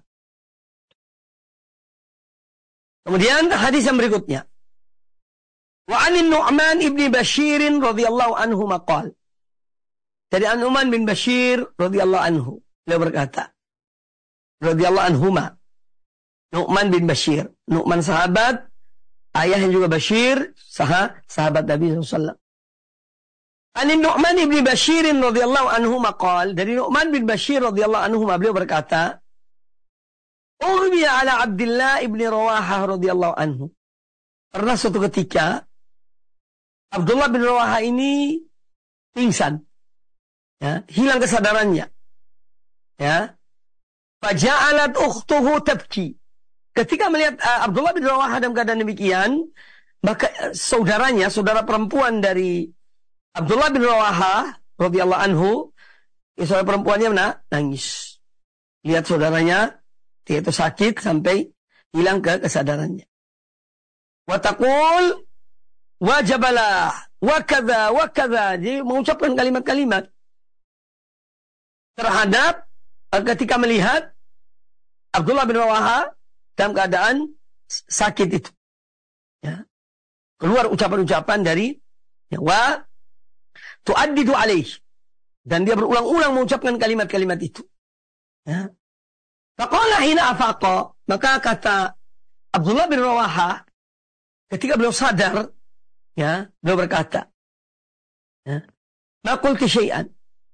A: Kemudian hadis yang berikutnya. Wa 'an Nu'man ibni Bashir radhiyallahu anhu maqal. Dari An-Nu'man bin Bashir radhiyallahu anhu, beliau berkata, radhiyallahu anhuma. Nu'man bin Bashir, Nu'man sahabat, ayah yang juga Bashir, sah sahabat Nabi sallallahu alaihi wasallam. An Nu'man bin Bashir radhiyallahu anhu maqal, dari Nu'man bin Bashir radhiyallahu anhu beliau berkata, Ughmiya ala Abdullah ibn Rawahah radhiyallahu anhu. Pernah suatu ketika Abdullah bin Rawahah ini pingsan. Ya, hilang kesadarannya. Ya. Faja'alat ukhtuhu tabki. Ketika melihat uh, Abdullah bin Rawahah dalam keadaan demikian, maka uh, saudaranya, saudara perempuan dari Abdullah bin Rawahah radhiyallahu anhu, ya, saudara perempuannya mana? Nangis. Lihat saudaranya dia itu sakit sampai hilang ke kesadarannya. Wa taqul wajabalah wa kadza wa kadza. Jadi mengucapkan kalimat-kalimat terhadap ketika melihat Abdullah bin Rawahah dalam keadaan sakit itu. Ya. Keluar ucapan-ucapan dari ya, wa tu'addidu alaih. Dan dia berulang-ulang mengucapkan kalimat-kalimat itu. Ya. Faqala hina afaqa, maka kata Abdullah bin Rawahah ketika beliau sadar, ya, beliau berkata, ya, ma qultu syai'an.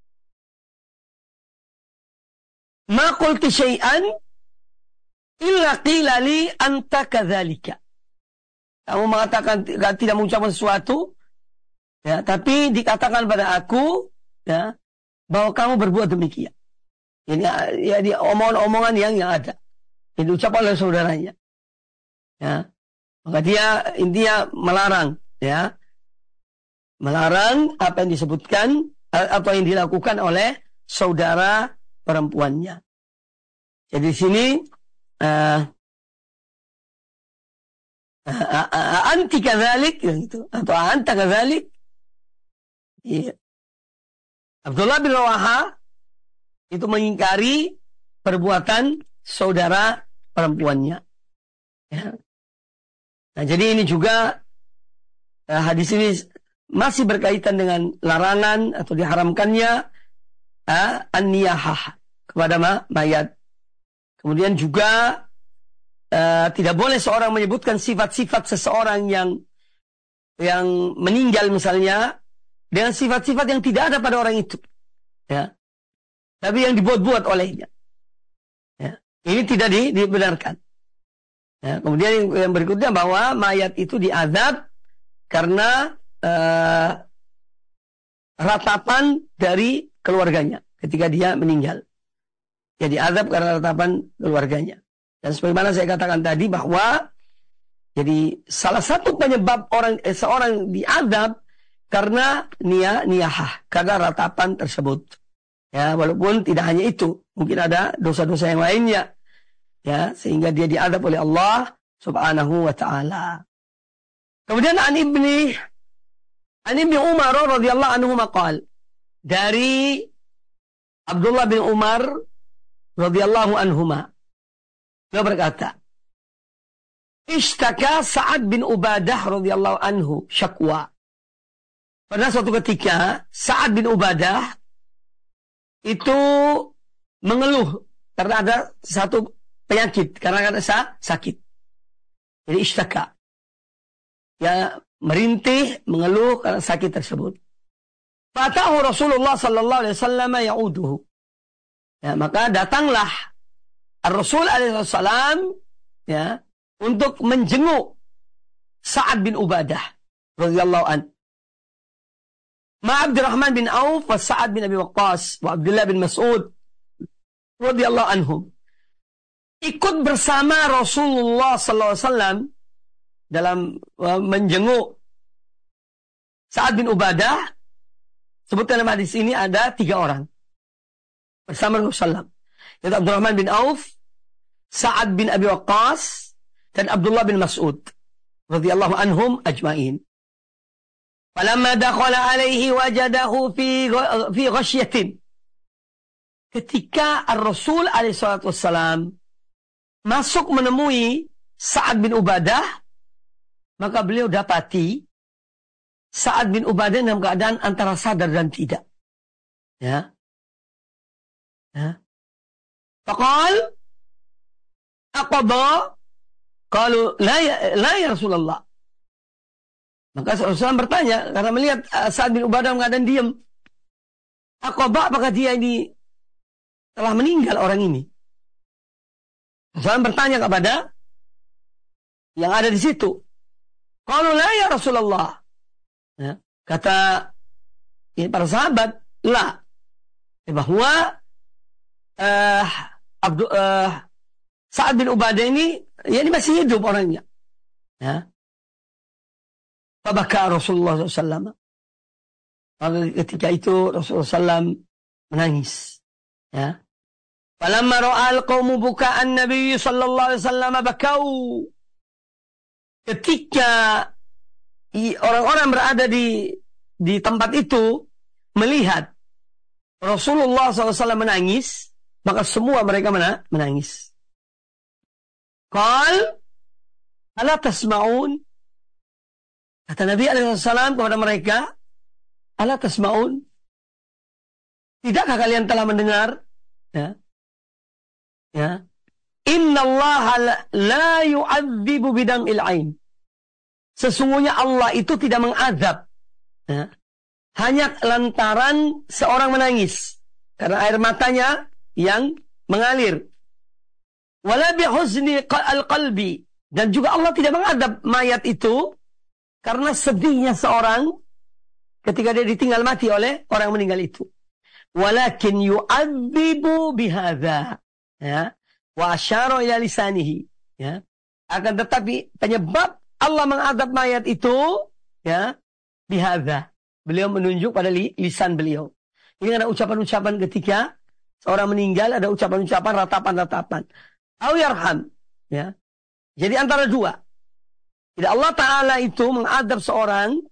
A: Ma qultu syai'an illa qila li anta kadzalika. Kamu mengatakan tidak mengucapkan sesuatu, ya, tapi dikatakan pada aku, ya, bahwa kamu berbuat demikian. Ini ya, dia omongan-omongan yang yang ada. Ini diucapkan oleh saudaranya. Ya. Maka dia intinya melarang, ya. Melarang apa yang disebutkan atau yang dilakukan oleh saudara perempuannya. Jadi di sini uh, uh, uh, anti kadzalik gitu atau anta kadzalik. Iya. Abdullah bin Rawahah itu mengingkari perbuatan saudara perempuannya. Ya. Nah, jadi ini juga uh, hadis ini masih berkaitan dengan larangan atau diharamkannya uh, an-niyahah kepada ma mayat. Kemudian juga uh, tidak boleh seorang menyebutkan sifat-sifat seseorang yang yang meninggal misalnya dengan sifat-sifat yang tidak ada pada orang itu. Ya. Tapi yang dibuat-buat olehnya. Ya. Ini tidak di, dibenarkan. Ya. Kemudian yang, yang berikutnya bahwa mayat itu diazab karena uh, ratapan dari keluarganya ketika dia meninggal. Ya, diazab karena ratapan keluarganya. Dan sebagaimana saya katakan tadi bahwa jadi salah satu penyebab orang eh, seorang diazab karena niyah niyahah, karena ratapan tersebut. Ya, walaupun tidak hanya itu, mungkin ada dosa-dosa yang lainnya. Ya, sehingga dia diadab oleh Allah Subhanahu wa taala. Kemudian an Ibni an Ibni Umar radhiyallahu anhu maqal, dari Abdullah bin Umar radhiyallahu anhuma, beliau berkata, Ishtaka Sa'ad bin Ubadah radhiyallahu anhu syakwa. Pada suatu ketika Sa'ad bin Ubadah itu mengeluh karena ada satu penyakit, karena ada sakit. Jadi ishtaka, ya, merintih, mengeluh karena sakit tersebut. Fatahu Rasulullah sallallahu alaihi wasallam ya'uduhu. Ya, maka datanglah Ar-Rasul alaihi wasallam, ya, untuk menjenguk Sa'ad bin Ubadah radhiyallahu an. Ma Abdurrahman bin Auf wa Sa'ad bin Abi Waqqas wa Abdullah bin Mas'ud radhiyallahu anhum. Ikut bersama Rasulullah sallallahu alaihi wasallam dalam uh, menjenguk Sa'ad bin Ubadah. Sebutkan dalam hadis ini ada tiga orang bersama Rasulullah, yaitu Abdurrahman bin Auf, Sa'ad bin Abi Waqqas, dan Abdullah bin Mas'ud radhiyallahu anhum ajma'in. Falamma dakhala alaihi wajadahu fi fi ghasyatin. Ketika Ar-Rasul alaihi salatu wassalam masuk menemui Sa'ad bin Ubadah, maka beliau dapati Sa'ad bin Ubadah dalam keadaan antara sadar dan tidak. Ya. Ya. Faqal aqada qalu la ya, la ya Rasulullah. Maka Rasulullah bertanya karena melihat uh, Sa'ad bin Ubadah dalam keadaan diam. Aqaba, apakah dia ini telah meninggal orang ini? Rasulullah bertanya kepada yang ada di situ. Qalu la ya Rasulullah. Ya, kata ini para sahabat, la, bahwa uh, Abdul uh, Sa'ad bin Ubadah ini, ya ini masih hidup orangnya. Ya. Fabaka Rasulullah sallallahu alaihi wasallam. Maka ketika itu Rasulullah sallallahu alaihi wasallam menangis. Ya. Falamma ra'al qaumu buka'an Nabi sallallahu alaihi wasallam bakau. Ketika orang-orang berada di di tempat itu melihat Rasulullah sallallahu alaihi wasallam menangis, maka semua mereka menangis. Qal, ala tasma'un? Kata Nabi alaihi wasallam kepada mereka, ala tasma'un? Tidakkah kalian telah mendengar? Ya. Ya. Inna Allah la yu'adzibu bidam'il 'ain. Sesungguhnya Allah itu tidak mengadab, ya, hanya lantaran seorang menangis karena air matanya yang mengalir. Wala bihuzni al-qalbi, dan juga Allah tidak mengadab mayat itu karena sedihnya seorang ketika dia ditinggal mati oleh orang yang meninggal itu. Walakin yu'adzibu bihadza, ya, wa asyara ila lisanihi, ya. Akan tetapi penyebab Allah mengadab mayat itu, ya, bihadza. Beliau menunjuk pada li, lisan beliau. Ini ada ucapan-ucapan ketika seorang meninggal, ada ucapan-ucapan, ratapan-ratapan. Au yarham, ya. Jadi antara dua. Tidak, Allah Ta'ala itu mengadab seorang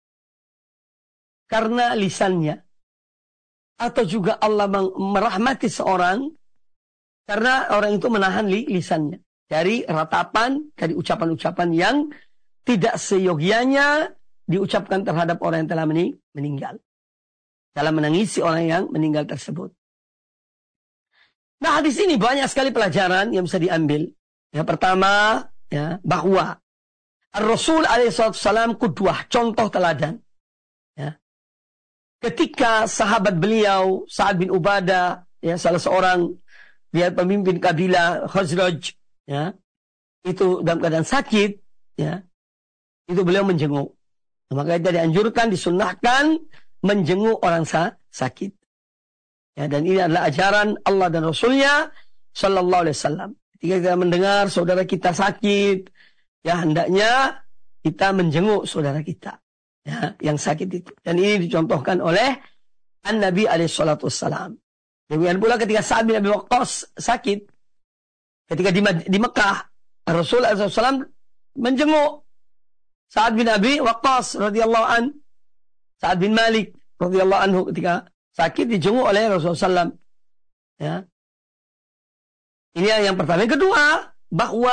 A: karena lisannya. Atau juga Allah merahmati seorang karena orang itu menahan li, lisannya. Dari ratapan, dari ucapan-ucapan yang tidak seyogianya diucapkan terhadap orang yang telah meninggal. Dalam menangisi orang yang meninggal tersebut. Nah, di sini banyak sekali pelajaran yang bisa diambil. Yang pertama, ya, bahwa Ar-Rasul alaihi wasallam qudwah, contoh teladan. Ya. Ketika sahabat beliau, Sa'ad bin Ubadah, ya, salah seorang dia pemimpin kabilah Khazraj, ya, itu dalam keadaan sakit, ya, itu beliau menjenguk. Nah, maka itu dianjurkan, disunnahkan menjenguk orang sakit. Ya, dan ini adalah ajaran Allah dan Rasulnya Sallallahu Alaihi Wasallam. Ketika kita mendengar saudara kita sakit, ya hendaknya kita menjenguk saudara kita, ya, yang sakit itu. Dan ini dicontohkan oleh An-Nabi Alaihi Wasallam. Demikian pula ketika Sa'ad bin Abi Waqqas sakit, ketika di, di Mekah, Rasulullah shallallahu alaihi wasallam menjenguk Sa'ad bin Abi Waqqas radhiyallahu an, Sa'ad bin Malik radhiyallahu anhu ketika sakit dijenguk oleh Rasulullah shallallahu alaihi wasallam. Ya. Ini yang pertama. Yang kedua, bahwa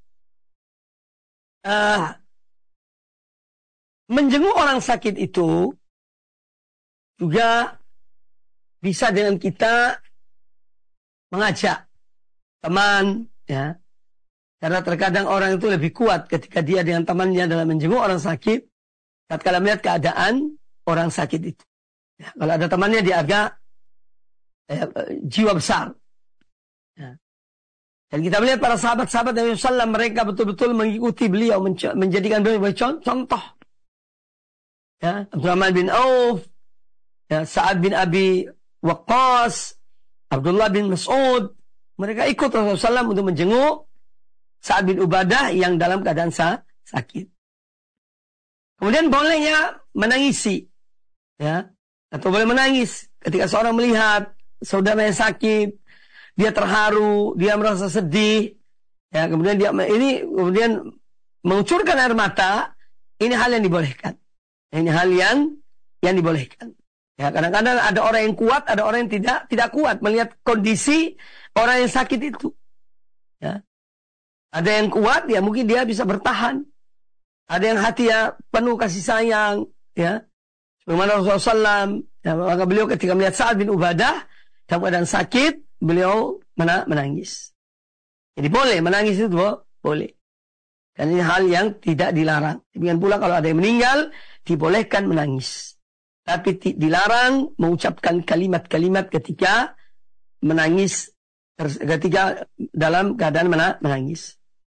A: uh, menjenguk orang sakit itu juga bisa dengan kita mengajak teman, ya. Karena terkadang orang itu lebih kuat ketika dia dengan temannya dalam menjenguk orang sakit, tatkala melihat keadaan orang sakit itu. Ya, kalau ada temannya dia agak eh, jiwa besar. Ya. Dan kita melihat para sahabat-sahabat Nabi sallallahu alaihi wasallam, mereka betul-betul mengikuti beliau, menjadikan beliau sebagai contoh. Ya, Abdurrahman bin Auf, ya, Sa'ad bin Abi Waqqas, Abdullah bin Mas'ud, mereka ikut Rasulullah sallallahu alaihi wasallam untuk menjenguk Sa'ad bin Ubadah yang dalam keadaan sakit. Kemudian bolehnya menangisi, ya, atau boleh menangis ketika seorang melihat saudaranya sakit, dia terharu, dia merasa sedih, ya, kemudian dia ini kemudian mengucurkan air mata, ini hal yang dibolehkan. Ini hal yang yang dibolehkan. Ya, kadang-kadang ada orang yang kuat, ada orang yang tidak tidak kuat melihat kondisi orang yang sakit itu. Ya. Ada yang kuat, ya mungkin dia bisa bertahan. Ada yang hati ya penuh kasih sayang, ya. Bagaimana Rasulullah shallallahu alaihi wasallam, ya, maka beliau ketika melihat Sa'ad bin Ubadah dalam keadaan sakit, beliau menangis. Jadi boleh menangis itu boleh. Dan ini hal yang tidak dilarang. Demikian pula kalau ada yang meninggal, dibolehkan menangis. Tapi dilarang mengucapkan kalimat-kalimat ketika menangis, ketika dalam keadaan menangis.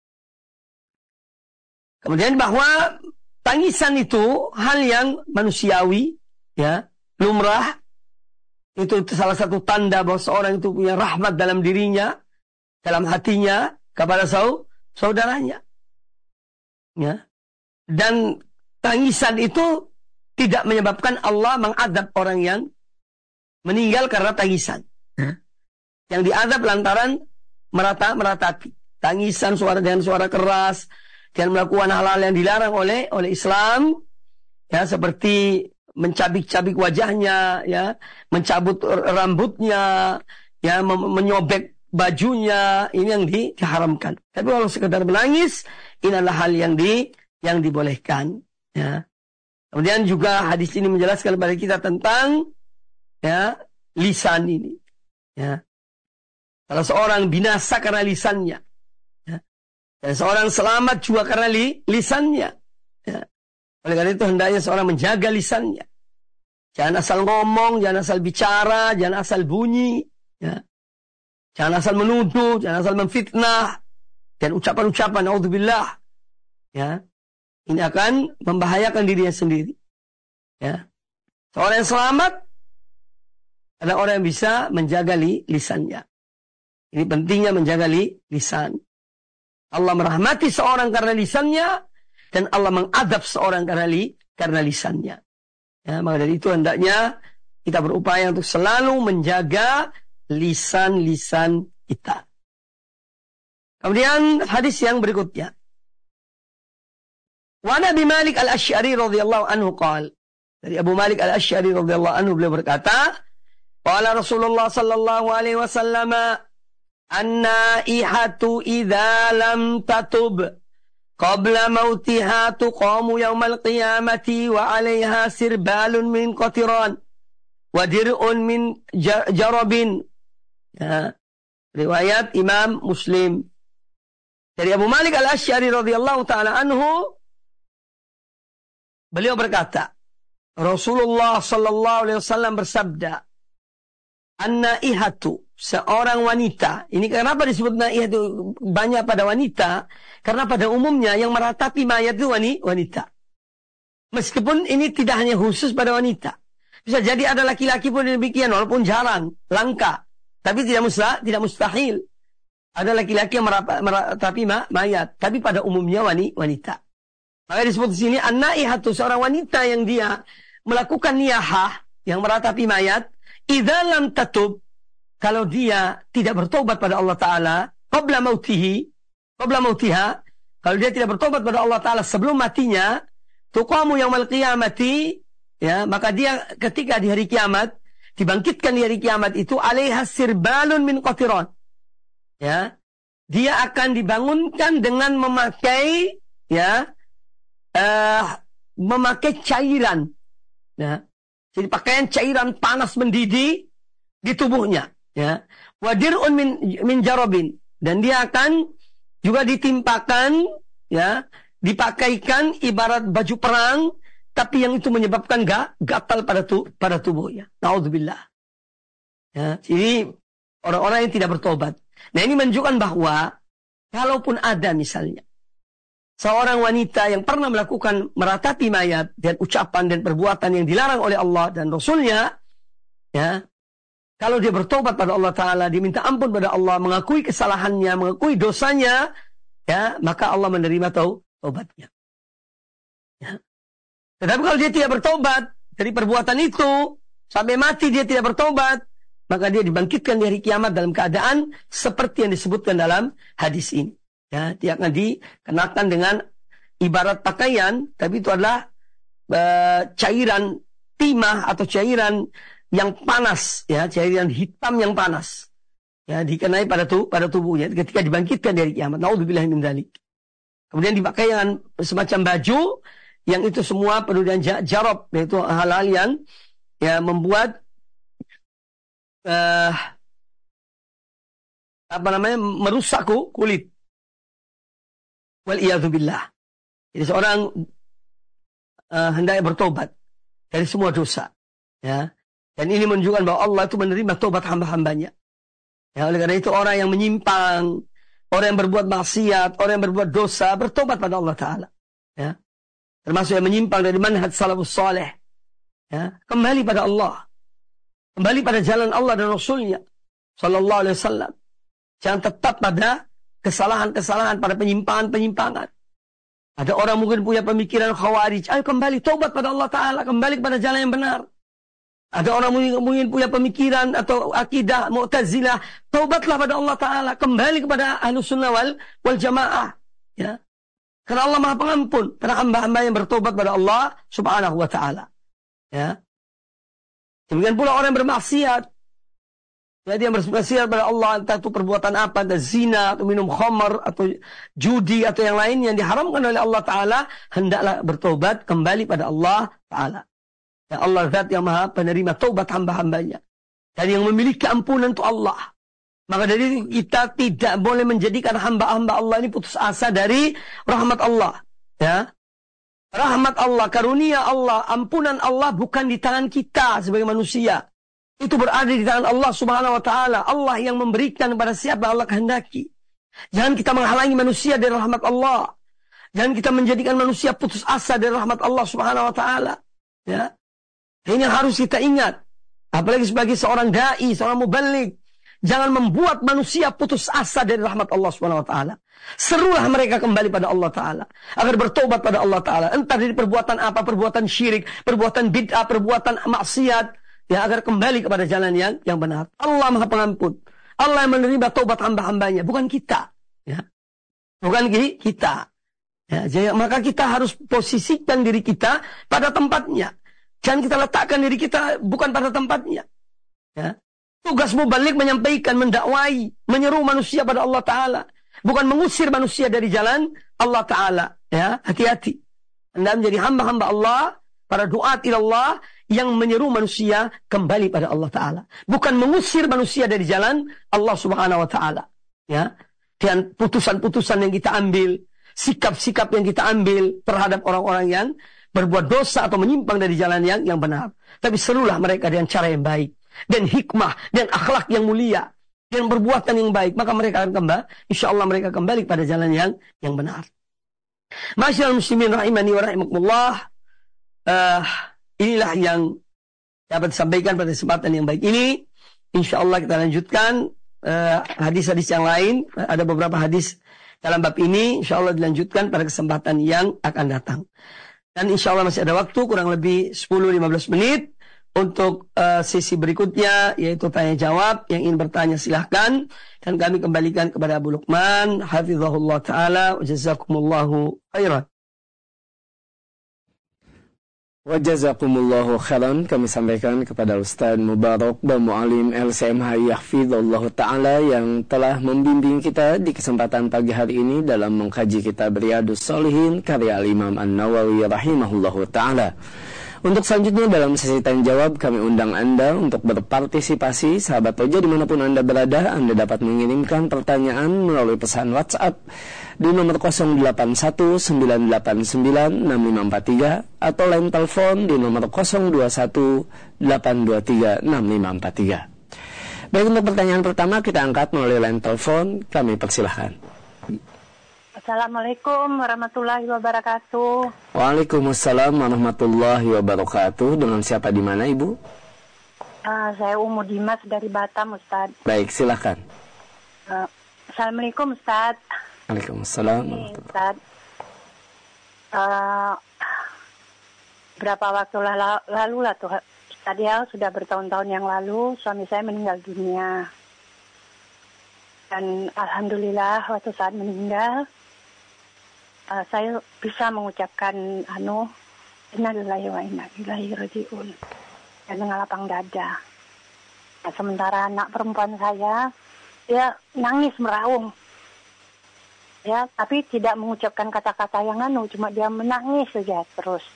A: Kemudian bahwa tangisan itu hal yang manusiawi, ya, lumrah. Itu, itu salah satu tanda bahwa seorang itu punya rahmat dalam dirinya, dalam hatinya kepada saudaranya. Ya. Dan tangisan itu tidak menyebabkan Allah mengadab orang yang meninggal karena tangisan. Ya. Yang diadab lantaran merata meratapi. Tangisan suara dengan suara keras, dan melakukan hal-hal yang dilarang oleh oleh Islam, ya, seperti mencabik-cabik wajahnya, ya, mencabut rambutnya, ya, menyobek bajunya, ini yang di, diharamkan. Tapi kalau sekedar menangis, ini adalah hal yang di yang dibolehkan, ya. Kemudian juga hadis ini menjelaskan kepada kita tentang, ya, lisan ini, ya. Kalau seorang binasa karena lisannya, ya, dan seorang selamat juga karena li, lisannya, ya. Oleh karena itu hendaknya seorang menjaga lisannya. Jangan asal ngomong, jangan asal bicara, jangan asal bunyi, ya. Jangan asal menuduh, jangan asal memfitnah, dan ucapan-ucapan naudzubillah, ya, ini akan membahayakan dirinya sendiri, ya. Seorang yang selamat adalah orang yang bisa menjaga li, lisannya. Ini pentingnya menjaga li, lisan. Allah merahmati seorang karena lisannya, dan Allah mengadab seorang karena li, karena lisannya. Ya, maka dari itu hendaknya kita berupaya untuk selalu menjaga lisan-lisan kita. Kemudian hadis yang berikutnya. Wa Nabi Malik Al-Asy'ari radhiyallahu anhu qala. Dari Abu Malik Al-Asy'ari radhiyallahu anhu beliau berkata, qala Rasulullah sallallahu alaihi wasallam, an-naihatu idza lam tatub qabla mautiha tuqamu yaumal qiyamati wa 'alaiha sirbalun min qatiran wa dir'un min jarabin. Ya. Riwayat Imam Muslim. Dari Abu Malik Al-Asy'ari radhiyallahu taala anhu, beliau berkata, Rasulullah sallallahu alaihi wasallam bersabda, an-naihatu, seorang wanita. Ini kenapa disebut naihah itu banyak pada wanita? Karena pada umumnya yang meratapi mayat itu wanita. Meskipun ini tidak hanya khusus pada wanita. Bisa jadi ada laki-laki pun demikian, walaupun jarang, langka. Tapi tidak mustahil, tidak mustahil. Ada laki-laki yang meratapi mayat, tapi pada umumnya wanita. Maka disebut di sini an-naihatu, seorang wanita yang dia melakukan niyahah, yang meratapi mayat, idza lam tatub, kalau dia tidak bertobat pada Allah Ta'ala, qabla mautihi, qabla mautiha, kalau dia tidak bertobat pada Allah Ta'ala sebelum matinya, tuqamu yaumal qiyamati, ya, maka dia ketika di hari kiamat, dibangkitkan di hari kiamat itu, alaiha sirbalun min qatiran, ya, dia akan dibangunkan dengan memakai, ya, uh, memakai cairan, ya, jadi pakaian cairan panas mendidih di tubuhnya, ya, wadirun min min jarabin, dan dia akan juga ditimpakan, ya, dipakaikan ibarat baju perang, tapi yang itu menyebabkan gak, gatal pada tu, pada tubuhnya. Naudzubillah. Ya, jadi orang-orang yang tidak bertobat. Nah, ini menunjukkan bahwa kalaupun ada misalnya seorang wanita yang pernah melakukan meratapi mayat dan ucapan dan perbuatan yang dilarang oleh Allah dan Rasulnya, ya, kalau dia bertobat pada Allah Ta'ala, diminta ampun pada Allah, mengakui kesalahannya, mengakui dosanya, ya, maka Allah menerima taubatnya. Ya. Tetapi kalau dia tidak bertobat dari perbuatan itu, sampai mati dia tidak bertobat, maka dia dibangkitkan di hari kiamat dalam keadaan seperti yang disebutkan dalam hadis ini. Ya, dia akan dikenakan dengan ibarat pakaian, tapi itu adalah uh, cairan timah atau cairan yang panas, ya, cairan hitam yang panas, ya, dikenai pada tubuh, pada tubuhnya ketika dibangkitkan dari kiamat. Naudzubillahi min dzalik. Kemudian dipakai dengan semacam baju yang itu semua penuh dengan jarab, yaitu hal-hal yang ya membuat uh, apa namanya merusak kulit. Wal iyadzubillah. Jadi seorang uh, hendaknya bertobat dari semua dosa, ya. Dan ini menunjukkan bahwa Allah itu menerima tobat hamba-hambanya. Ya, oleh karena itu orang yang menyimpang, orang yang berbuat maksiat, orang yang berbuat dosa, bertobat pada Allah Ta'ala. Ya. Termasuk yang menyimpang dari manhaj salafus saleh. Ya. Kembali pada Allah. Kembali pada jalan Allah dan Rasulnya. Sallallahu alaihi wasallam. Jangan tetap pada kesalahan-kesalahan, pada penyimpangan-penyimpangan. Ada orang mungkin punya pemikiran khawarij. Ayo kembali, tobat pada Allah Ta'ala. Kembali kepada jalan yang benar. Ada orang mungkin, mungkin punya pemikiran atau akidah Mu'tazilah, taubatlah pada Allah Ta'ala, kembali kepada Ahlus Sunnah wal, wal Jamaah, ya. Karena Allah Maha Pengampun, karena hamba-hamba yang bertobat pada Allah Subhanahu wa Ta'ala, ya. Demikian pula orang yang bermaksiat, jadi yang bermaksiat pada Allah, entah itu perbuatan apa, entah zina atau minum khamar atau judi atau yang lain yang diharamkan oleh Allah Ta'ala, hendaklah bertobat kembali pada Allah Ta'ala. Ya, Allah zat yang maha penerima taubat hamba-hambanya. Dan yang memiliki ampunan itu Allah. Maka dari itu kita tidak boleh menjadikan hamba-hamba Allah ini putus asa dari rahmat Allah. Ya. Rahmat Allah, karunia Allah, ampunan Allah bukan di tangan kita sebagai manusia. Itu berada di tangan Allah Subhanahu wa Ta'ala. Allah yang memberikan kepada siapa Allah kehendaki. Jangan kita menghalangi manusia dari rahmat Allah. Jangan kita menjadikan manusia putus asa dari rahmat Allah Subhanahu wa Ta'ala. Ya. Ini yang harus kita ingat. Apalagi sebagai seorang da'i, seorang mubaligh. Jangan membuat manusia putus asa dari rahmat Allah subhanahu wa taala. Serulah mereka kembali pada Allah Ta'ala. Agar bertobat pada Allah Ta'ala. Entah dari perbuatan apa, perbuatan syirik, perbuatan bid'ah, perbuatan maksiat. Ya, agar kembali kepada jalan yang yang benar. Allah Maha Pengampun. Allah yang menerima tobat hamba-hambanya. Bukan kita. Ya. Bukan kita. Ya, jadi, maka kita harus posisikan diri kita pada tempatnya. Jangan kita letakkan diri kita bukan pada tempatnya. Ya. Tugas mubaligh menyampaikan, mendakwai, menyeru manusia pada Allah Ta'ala. Bukan mengusir manusia dari jalan Allah Ta'ala. Ya, hati-hati. Anda menjadi hamba-hamba Allah, para duat ilallah, yang menyeru manusia kembali pada Allah Ta'ala. Bukan mengusir manusia dari jalan Allah Subhanahu wa Ta'ala. Ya. Dan putusan-putusan yang kita ambil, sikap-sikap yang kita ambil terhadap orang-orang yang berbuat dosa atau menyimpang dari jalan yang yang benar. Tapi serulah mereka dengan cara yang baik. Dan hikmah, dan akhlak yang mulia. Dan perbuatan yang baik. Maka mereka akan kembali. InsyaAllah mereka kembali pada jalan yang yang benar. Masyaallah muslimin rahimani wa rahimakumullah. Uh, inilah yang dapat disampaikan pada kesempatan yang baik ini. InsyaAllah kita lanjutkan uh, hadis-hadis yang lain. Ada beberapa hadis dalam bab ini. InsyaAllah dilanjutkan pada kesempatan yang akan datang. Dan insya Allah masih ada waktu kurang lebih sepuluh sampai lima belas menit untuk uh, sesi berikutnya, yaitu tanya jawab. Yang ingin bertanya silahkan. Dan kami kembalikan kepada Abu Luqman hafizahullah ta'ala wa jazakumullahu khairan.
B: Wa jazakumullahu khairan. Kami sampaikan kepada Ustaz Mubarak dan Mu'alim L C M H Hafizahullah ta'ala yang telah membimbing kita di kesempatan pagi hari ini dalam mengkaji kitab Riyadhus Shalihin karya Imam An-Nawawi rahimahullahu ta'ala. Untuk selanjutnya dalam sesi tanya jawab kami undang Anda untuk berpartisipasi. Sahabat Roja dimanapun Anda berada, Anda dapat mengirimkan pertanyaan melalui pesan WhatsApp di nomor nol delapan satu sembilan delapan sembilan enam lima empat tiga atau line telepon di nomor nol dua satu delapan dua tiga enam lima empat tiga. Baik, untuk pertanyaan pertama kita angkat melalui line telepon. Kami persilahkan.
C: Assalamualaikum warahmatullahi wabarakatuh.
B: Waalaikumsalam warahmatullahi wabarakatuh. Dengan siapa di mana, Ibu?
C: Uh, saya Umu Dimas dari Batam, Ustaz.
B: Baik, silakan.
C: Uh, Assalamualaikum, Ustaz.
B: Waalaikumsalam.
C: Ini, Ustaz. Uh, berapa waktu lalu lah tuh, Ustaz, ya, sudah bertahun-tahun yang lalu suami saya meninggal dunia. Dan alhamdulillah waktu saat meninggal, Uh, saya bisa mengucapkan anu innalillahi wa inna ilaihi rajiun dan dengan lapang dada. Nah, sementara anak perempuan saya dia nangis meraung, ya, tapi tidak mengucapkan kata-kata yang anu, cuma dia menangis saja terus.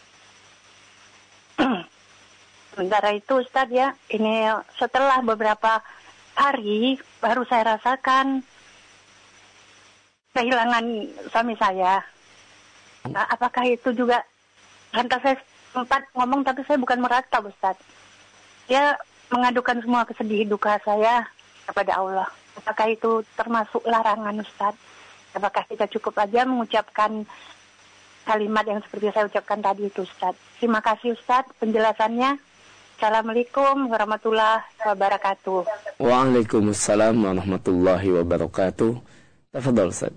C: Sementara itu, Ustaz, ya, ini setelah beberapa hari baru saya rasakan kehilangan suami saya. Nah, apakah itu juga, lantas saya sempat ngomong tapi saya bukan meratap, Ustaz. Dia mengadukan semua kesedih duka saya kepada Allah. Apakah itu termasuk larangan, Ustaz? Apakah kita cukup aja mengucapkan kalimat yang seperti saya ucapkan tadi itu, Ustaz? Terima kasih, Ustaz, penjelasannya. Assalamualaikum warahmatullahi wabarakatuh.
B: Waalaikumsalam warahmatullahi wabarakatuh. Tafadhol, Ustaz.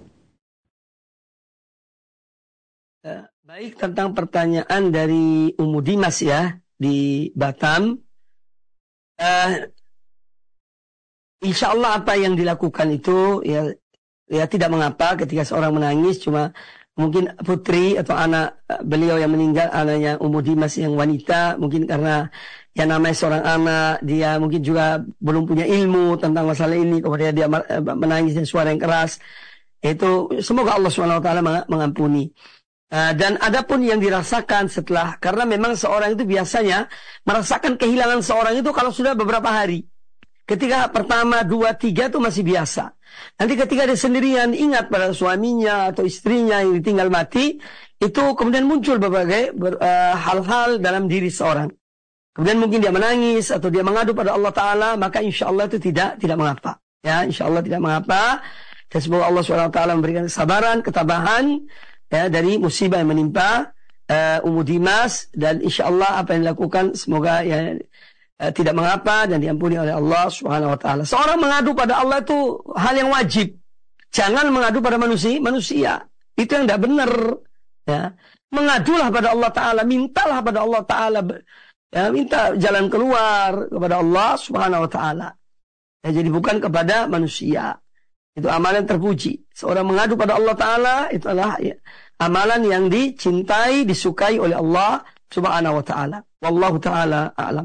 A: Uh, baik, tentang pertanyaan dari Ummu Dimas ya di Batam. Uh, insya Allah apa yang dilakukan itu ya, ya tidak mengapa ketika seorang menangis, cuma mungkin putri atau anak beliau yang meninggal, anaknya Ummu Dimas yang wanita, mungkin karena ya namanya seorang anak, dia mungkin juga belum punya ilmu tentang masalah ini, kemudian dia menangis dengan suara yang keras. Itu semoga Allah subhanahu wa taala mengampuni. Uh, dan adapun yang dirasakan setelah, karena memang seorang itu biasanya merasakan kehilangan seorang itu kalau sudah beberapa hari. Ketika pertama, dua, tiga itu masih biasa. Nanti ketika dia sendirian ingat pada suaminya atau istrinya yang ditinggal mati, itu kemudian muncul berbagai ber, uh, hal-hal dalam diri seorang. Kemudian mungkin dia menangis atau dia mengadu pada Allah Ta'ala, maka insya Allah itu tidak tidak mengapa. Ya, insya Allah tidak mengapa. Dan semoga Allah subhanahu wa taala memberikan kesabaran, ketabahan, ya, dari musibah yang menimpa uh, Ummu Dimas, dan insya Allah apa yang dilakukan semoga ya uh, tidak mengapa dan diampuni oleh Allah subhanahu wa taala. Seorang mengadu pada Allah itu hal yang wajib. Jangan mengadu pada manusia, manusia. Itu yang tidak benar. Ya. Mengadulah pada Allah Ta'ala, mintalah pada Allah Ta'ala, ya, minta jalan keluar kepada Allah subhanahu wa ta'ala. Ya, jadi bukan kepada manusia. Itu amalan terpuji. Seorang mengadu pada Allah Ta'ala, itu adalah ya, amalan yang dicintai, disukai oleh Allah subhanahu wa ta'ala. Wallahu ta'ala a'lam.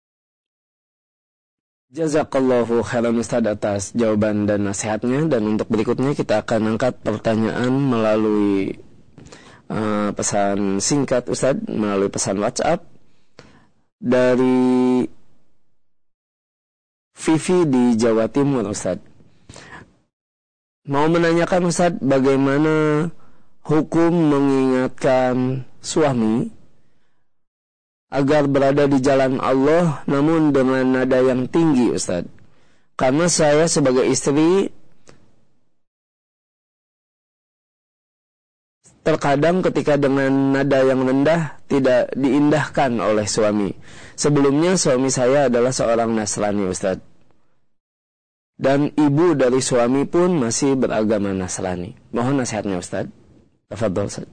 B: Jazakallahu khairan, Ustaz, atas jawaban dan nasihatnya. Dan untuk berikutnya kita akan angkat pertanyaan melalui uh, pesan singkat, Ustaz, melalui pesan WhatsApp dari Vivi di Jawa Timur, Ustaz. Mau menanyakan, Ustaz, bagaimana hukum mengingatkan suami agar berada di jalan Allah namun dengan nada yang tinggi, Ustaz. Karena saya sebagai istri terkadang ketika dengan nada yang rendah tidak diindahkan oleh suami. Sebelumnya suami saya adalah seorang Nasrani, Ustaz. Dan ibu dari suami pun masih beragama Nasrani. Mohon nasihatnya, Ustaz. Tafadhol, Ustaz.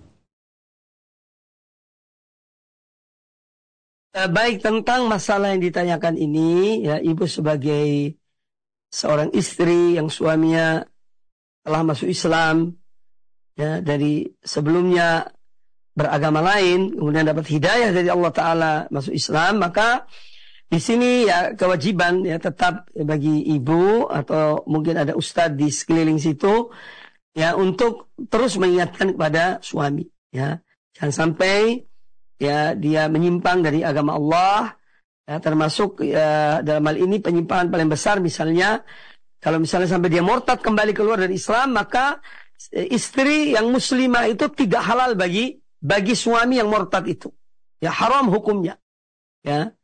A: Baik, tentang masalah yang ditanyakan ini, ya, ibu sebagai seorang istri yang suaminya telah masuk Islam, ya, dari sebelumnya beragama lain, kemudian dapat hidayah dari Allah Ta'ala masuk Islam, maka di sini ya kewajiban ya tetap bagi ibu atau mungkin ada ustadz di sekeliling situ ya untuk terus mengingatkan kepada suami, ya, jangan sampai ya dia menyimpang dari agama Allah, ya, termasuk ya, dalam hal ini penyimpangan paling besar misalnya kalau misalnya sampai dia murtad kembali keluar dari Islam, maka istri yang muslimah itu tidak halal bagi bagi suami yang murtad itu, ya, haram hukumnya, ya.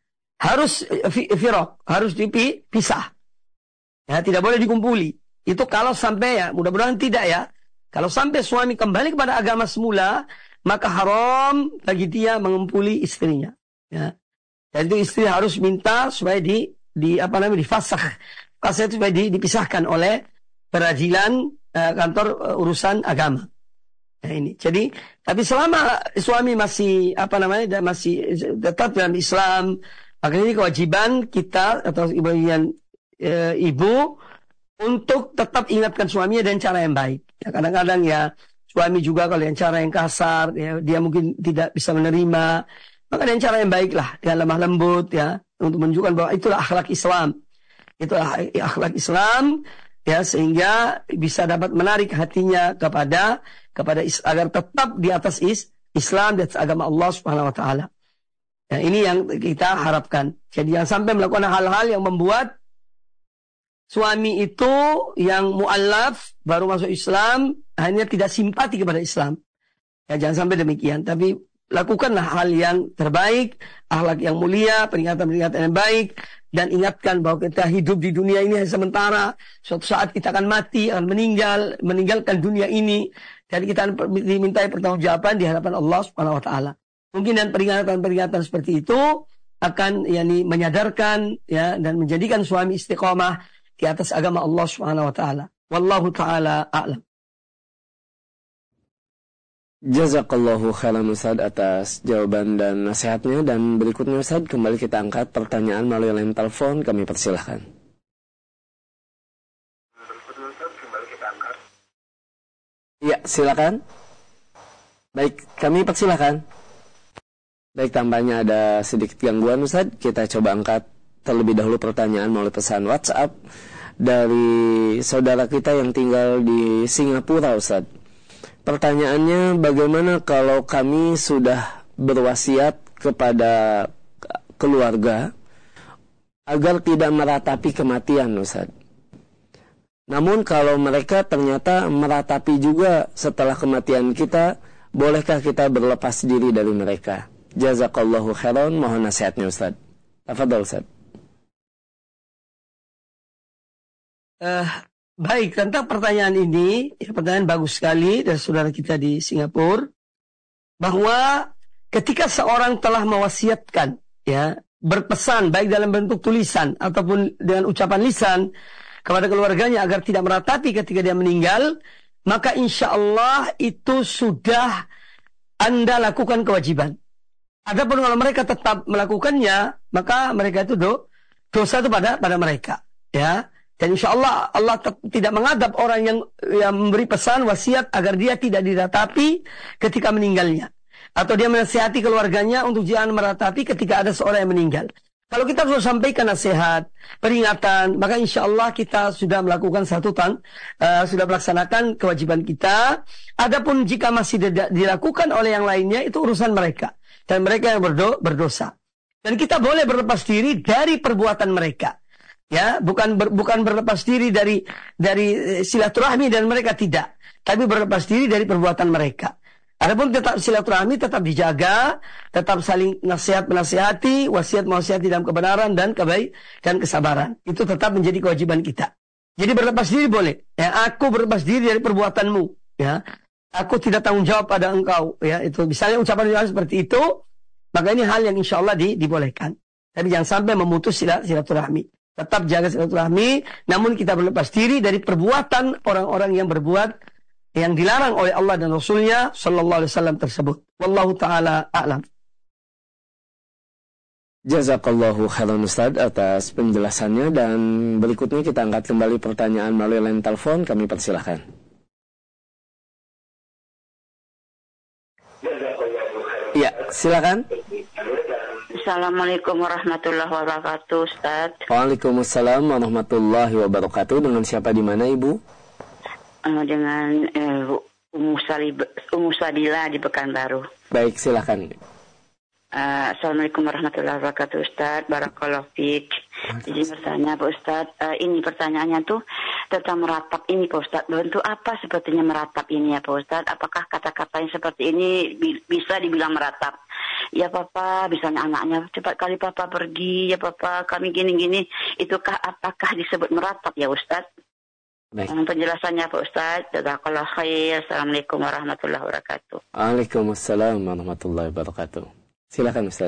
A: harus firaq, harus dipisah. Ya, tidak boleh dikumpuli. Itu kalau sampai ya, mudah-mudahan tidak ya. Kalau sampai suami kembali kepada agama semula, maka haram bagi dia mengumpuli istrinya. Ya. Dan itu istri harus minta supaya di, di apa namanya difasakh. Fasakh itu supaya di, dipisahkan oleh peradilan uh, kantor uh, urusan agama. Nah, ini. Jadi, tapi selama suami masih apa namanya masih tetap dalam Islam, maka ini kewajiban kita atau ibu E, ibu untuk tetap ingatkan suaminya dengan cara yang baik. Ya, kadang-kadang ya suami juga kalau yang cara yang kasar, ya, dia mungkin tidak bisa menerima. Maka dengan cara yang baik lah, dengan lemah lembut ya, untuk menunjukkan bahwa itulah akhlak Islam, itulah akhlak Islam, ya sehingga bisa dapat menarik hatinya kepada kepada agar tetap di atas is, Islam, di atas agama Allah Subhanahu Wa Taala. Ya, ini yang kita harapkan. Jadi jangan sampai melakukan hal-hal yang membuat suami itu yang mu'allaf baru masuk Islam hanya tidak simpati kepada Islam. Ya jangan sampai demikian. Tapi lakukanlah hal yang terbaik, akhlak yang mulia, peringatan-peringatan yang baik, dan ingatkan bahwa kita hidup di dunia ini hanya sementara. Suatu saat kita akan mati, akan meninggal, meninggalkan dunia ini, dan kita akan dimintai pertanggungjawaban di hadapan Allah Subhanahu Wa Taala. Mungkin dan peringatan-peringatan seperti itu akan yakni menyadarkan ya dan menjadikan suami istiqomah di atas agama Allah Subhanahu Wa Taala. Wallahu taala a'lam.
B: Jazakallahu khairan Ustaz atas jawaban dan nasihatnya, dan berikutnya Ustaz kembali kita angkat pertanyaan melalui line telepon, kami persilahkan. Ya, silakan. Baik, kami persilahkan. Baik, tampaknya ada sedikit gangguan Ustaz, kita coba angkat terlebih dahulu pertanyaan melalui pesan WhatsApp dari saudara kita yang tinggal di Singapura, Ustaz. Pertanyaannya, bagaimana kalau kami sudah berwasiat kepada keluarga agar tidak meratapi kematian, Ustaz? Namun kalau mereka ternyata meratapi juga setelah kematian kita, bolehkah kita berlepas diri dari mereka? Jazakallahu khairan, mohon nasihatnya Ustaz. Tafadhol Ustaz.
A: Uh, baik, tentang pertanyaan ini, ya, pertanyaan bagus sekali dari saudara kita di Singapura, bahwa ketika seorang telah mewasiatkan, ya, berpesan baik dalam bentuk tulisan ataupun dengan ucapan lisan kepada keluarganya agar tidak meratapi ketika dia meninggal, maka insya Allah itu sudah Anda lakukan kewajiban. Adapun kalau mereka tetap melakukannya, maka mereka itu do, dosa itu pada pada mereka, ya. Dan insya Allah Allah tidak mengadab orang yang yang memberi pesan wasiat agar dia tidak diratapi ketika meninggalnya, atau dia menasihati keluarganya untuk jangan meratapi ketika ada seorang yang meninggal. Kalau kita sudah sampaikan nasihat, peringatan, maka insya Allah kita sudah melakukan satu tang, uh, sudah melaksanakan kewajiban kita. Adapun jika masih dilakukan oleh yang lainnya, itu urusan mereka dan mereka yang berdo, berdosa. Dan kita boleh berlepas diri dari perbuatan mereka. Ya, bukan ber, bukan berlepas diri dari dari silaturahmi dan mereka tidak, tapi berlepas diri dari perbuatan mereka. Adapun tetap silaturahmi tetap dijaga, tetap saling nasihat menasihati, wasiat mewasiati dalam kebenaran dan kebaik dan kesabaran. Itu tetap menjadi kewajiban kita. Jadi berlepas diri boleh. Ya, aku berlepas diri dari perbuatanmu. Ya, aku tidak tanggung jawab pada engkau. Ya, itu misalnya ucapan seperti itu, maka ini hal yang insya Allah di, dibolehkan. Tapi jangan sampai memutus silat, silaturahmi. Tetap jaga silaturahmi, namun kita berlepas diri dari perbuatan orang-orang yang berbuat yang dilarang oleh Allah dan Rasulnya Sallallahu Alaihi Wasallam tersebut. Wallahu taala a'lam.
B: Jazakallahu khairan Ustaz atas penjelasannya, dan berikutnya kita angkat kembali pertanyaan melalui line telepon, kami persilahkan. Iya, silakan.
D: Assalamualaikum warahmatullahi wabarakatuh, Ustaz.
B: Waalaikumsalam warahmatullahi wabarakatuh. Dengan siapa di mana, Ibu?
D: Uh, dengan uh, Ummu Salib, Ummu Sadila di Pekanbaru.
B: Baik, silakan.
D: Uh, Assalamualaikum warahmatullahi wabarakatuh, Ustaz. Barakallahu fiik. Izin bertanya, Pak Ustaz. Uh, ini pertanyaannya tuh tentang meratap ini, Pak Ustaz. Bentuk apa sepertinya meratap ini ya, Pak Ustaz? Apakah kata-kata yang seperti ini bi- bisa dibilang meratap? ya papa, misalnya anaknya, cepat kali papa pergi, ya papa, kami gini-gini, itukah apakah disebut meratap ya Ustaz?
B: Baik.
D: Penjelasannya Pak Ustaz. Jazakallahu khair. Assalamualaikum warahmatullahi wabarakatuh.
B: Waalaikumsalam warahmatullahi wabarakatuh. Silakan Ustaz.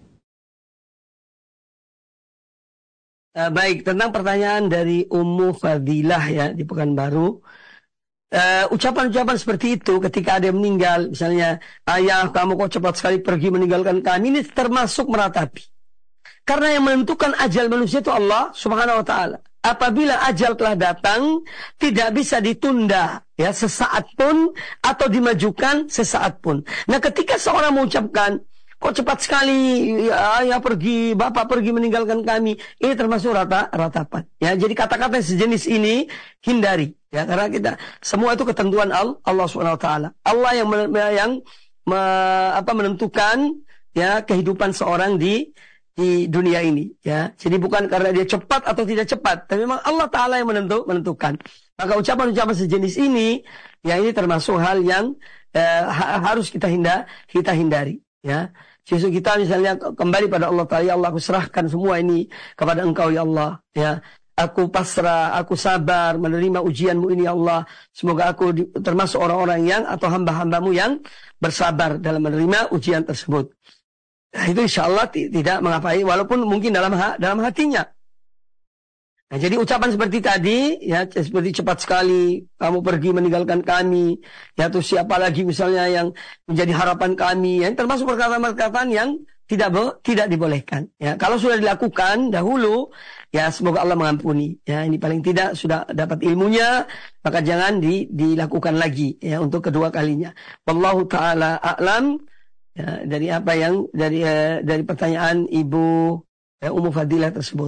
A: Uh, baik, tentang pertanyaan dari Ummu Fadilah ya di Pekanbaru. Uh, ucapan-ucapan seperti itu ketika ada yang meninggal, misalnya, ayah kamu kok cepat sekali pergi meninggalkan kami, ini termasuk meratapi. Karena yang menentukan ajal manusia itu Allah Subhanahu wa taala. Apabila ajal telah datang, tidak bisa ditunda ya sesaat pun atau dimajukan sesaat pun. Nah, ketika seorang mengucapkan, kok cepat sekali ya, ayah pergi, bapak pergi meninggalkan kami, ini termasuk rata ratapan. Ya, jadi kata-kata sejenis ini hindari. Ya, karena kita semua itu ketentuan Allah, Allah Subhanahu Wa Taala. Allah yang yang me, apa, menentukan ya kehidupan seorang di di dunia ini. Ya, jadi bukan karena dia cepat atau tidak cepat, tapi memang Allah Taala yang menentu, menentukan. Maka ucapan-ucapan sejenis ini, ya ini termasuk hal yang eh, harus kita hindar, kita hindari. Ya, justru kita misalnya kembali pada Allah Ta'ala, ya Allah, aku serahkan semua ini kepada Engkau ya Allah. Ya, aku pasrah, aku sabar menerima ujianmu ini ya Allah. Semoga aku di, termasuk orang-orang yang atau hamba-hambamu yang bersabar dalam menerima ujian tersebut. Nah, itu insya Allah tidak mengapai, walaupun mungkin dalam ha, dalam hatinya. Nah, jadi ucapan seperti tadi, ya seperti cepat sekali kamu pergi meninggalkan kami, ya terus siapa lagi misalnya yang menjadi harapan kami, ya termasuk perkataan-perkataan yang tidak tidak dibolehkan. Ya, kalau sudah dilakukan dahulu, ya semoga Allah mengampuni. Ya, ini paling tidak sudah dapat ilmunya, maka jangan di, dilakukan lagi ya untuk kedua kalinya. Wallahu taala a'lam. Ya, dari apa yang dari eh, dari pertanyaan Ibu eh, Ummu Fadilah tersebut.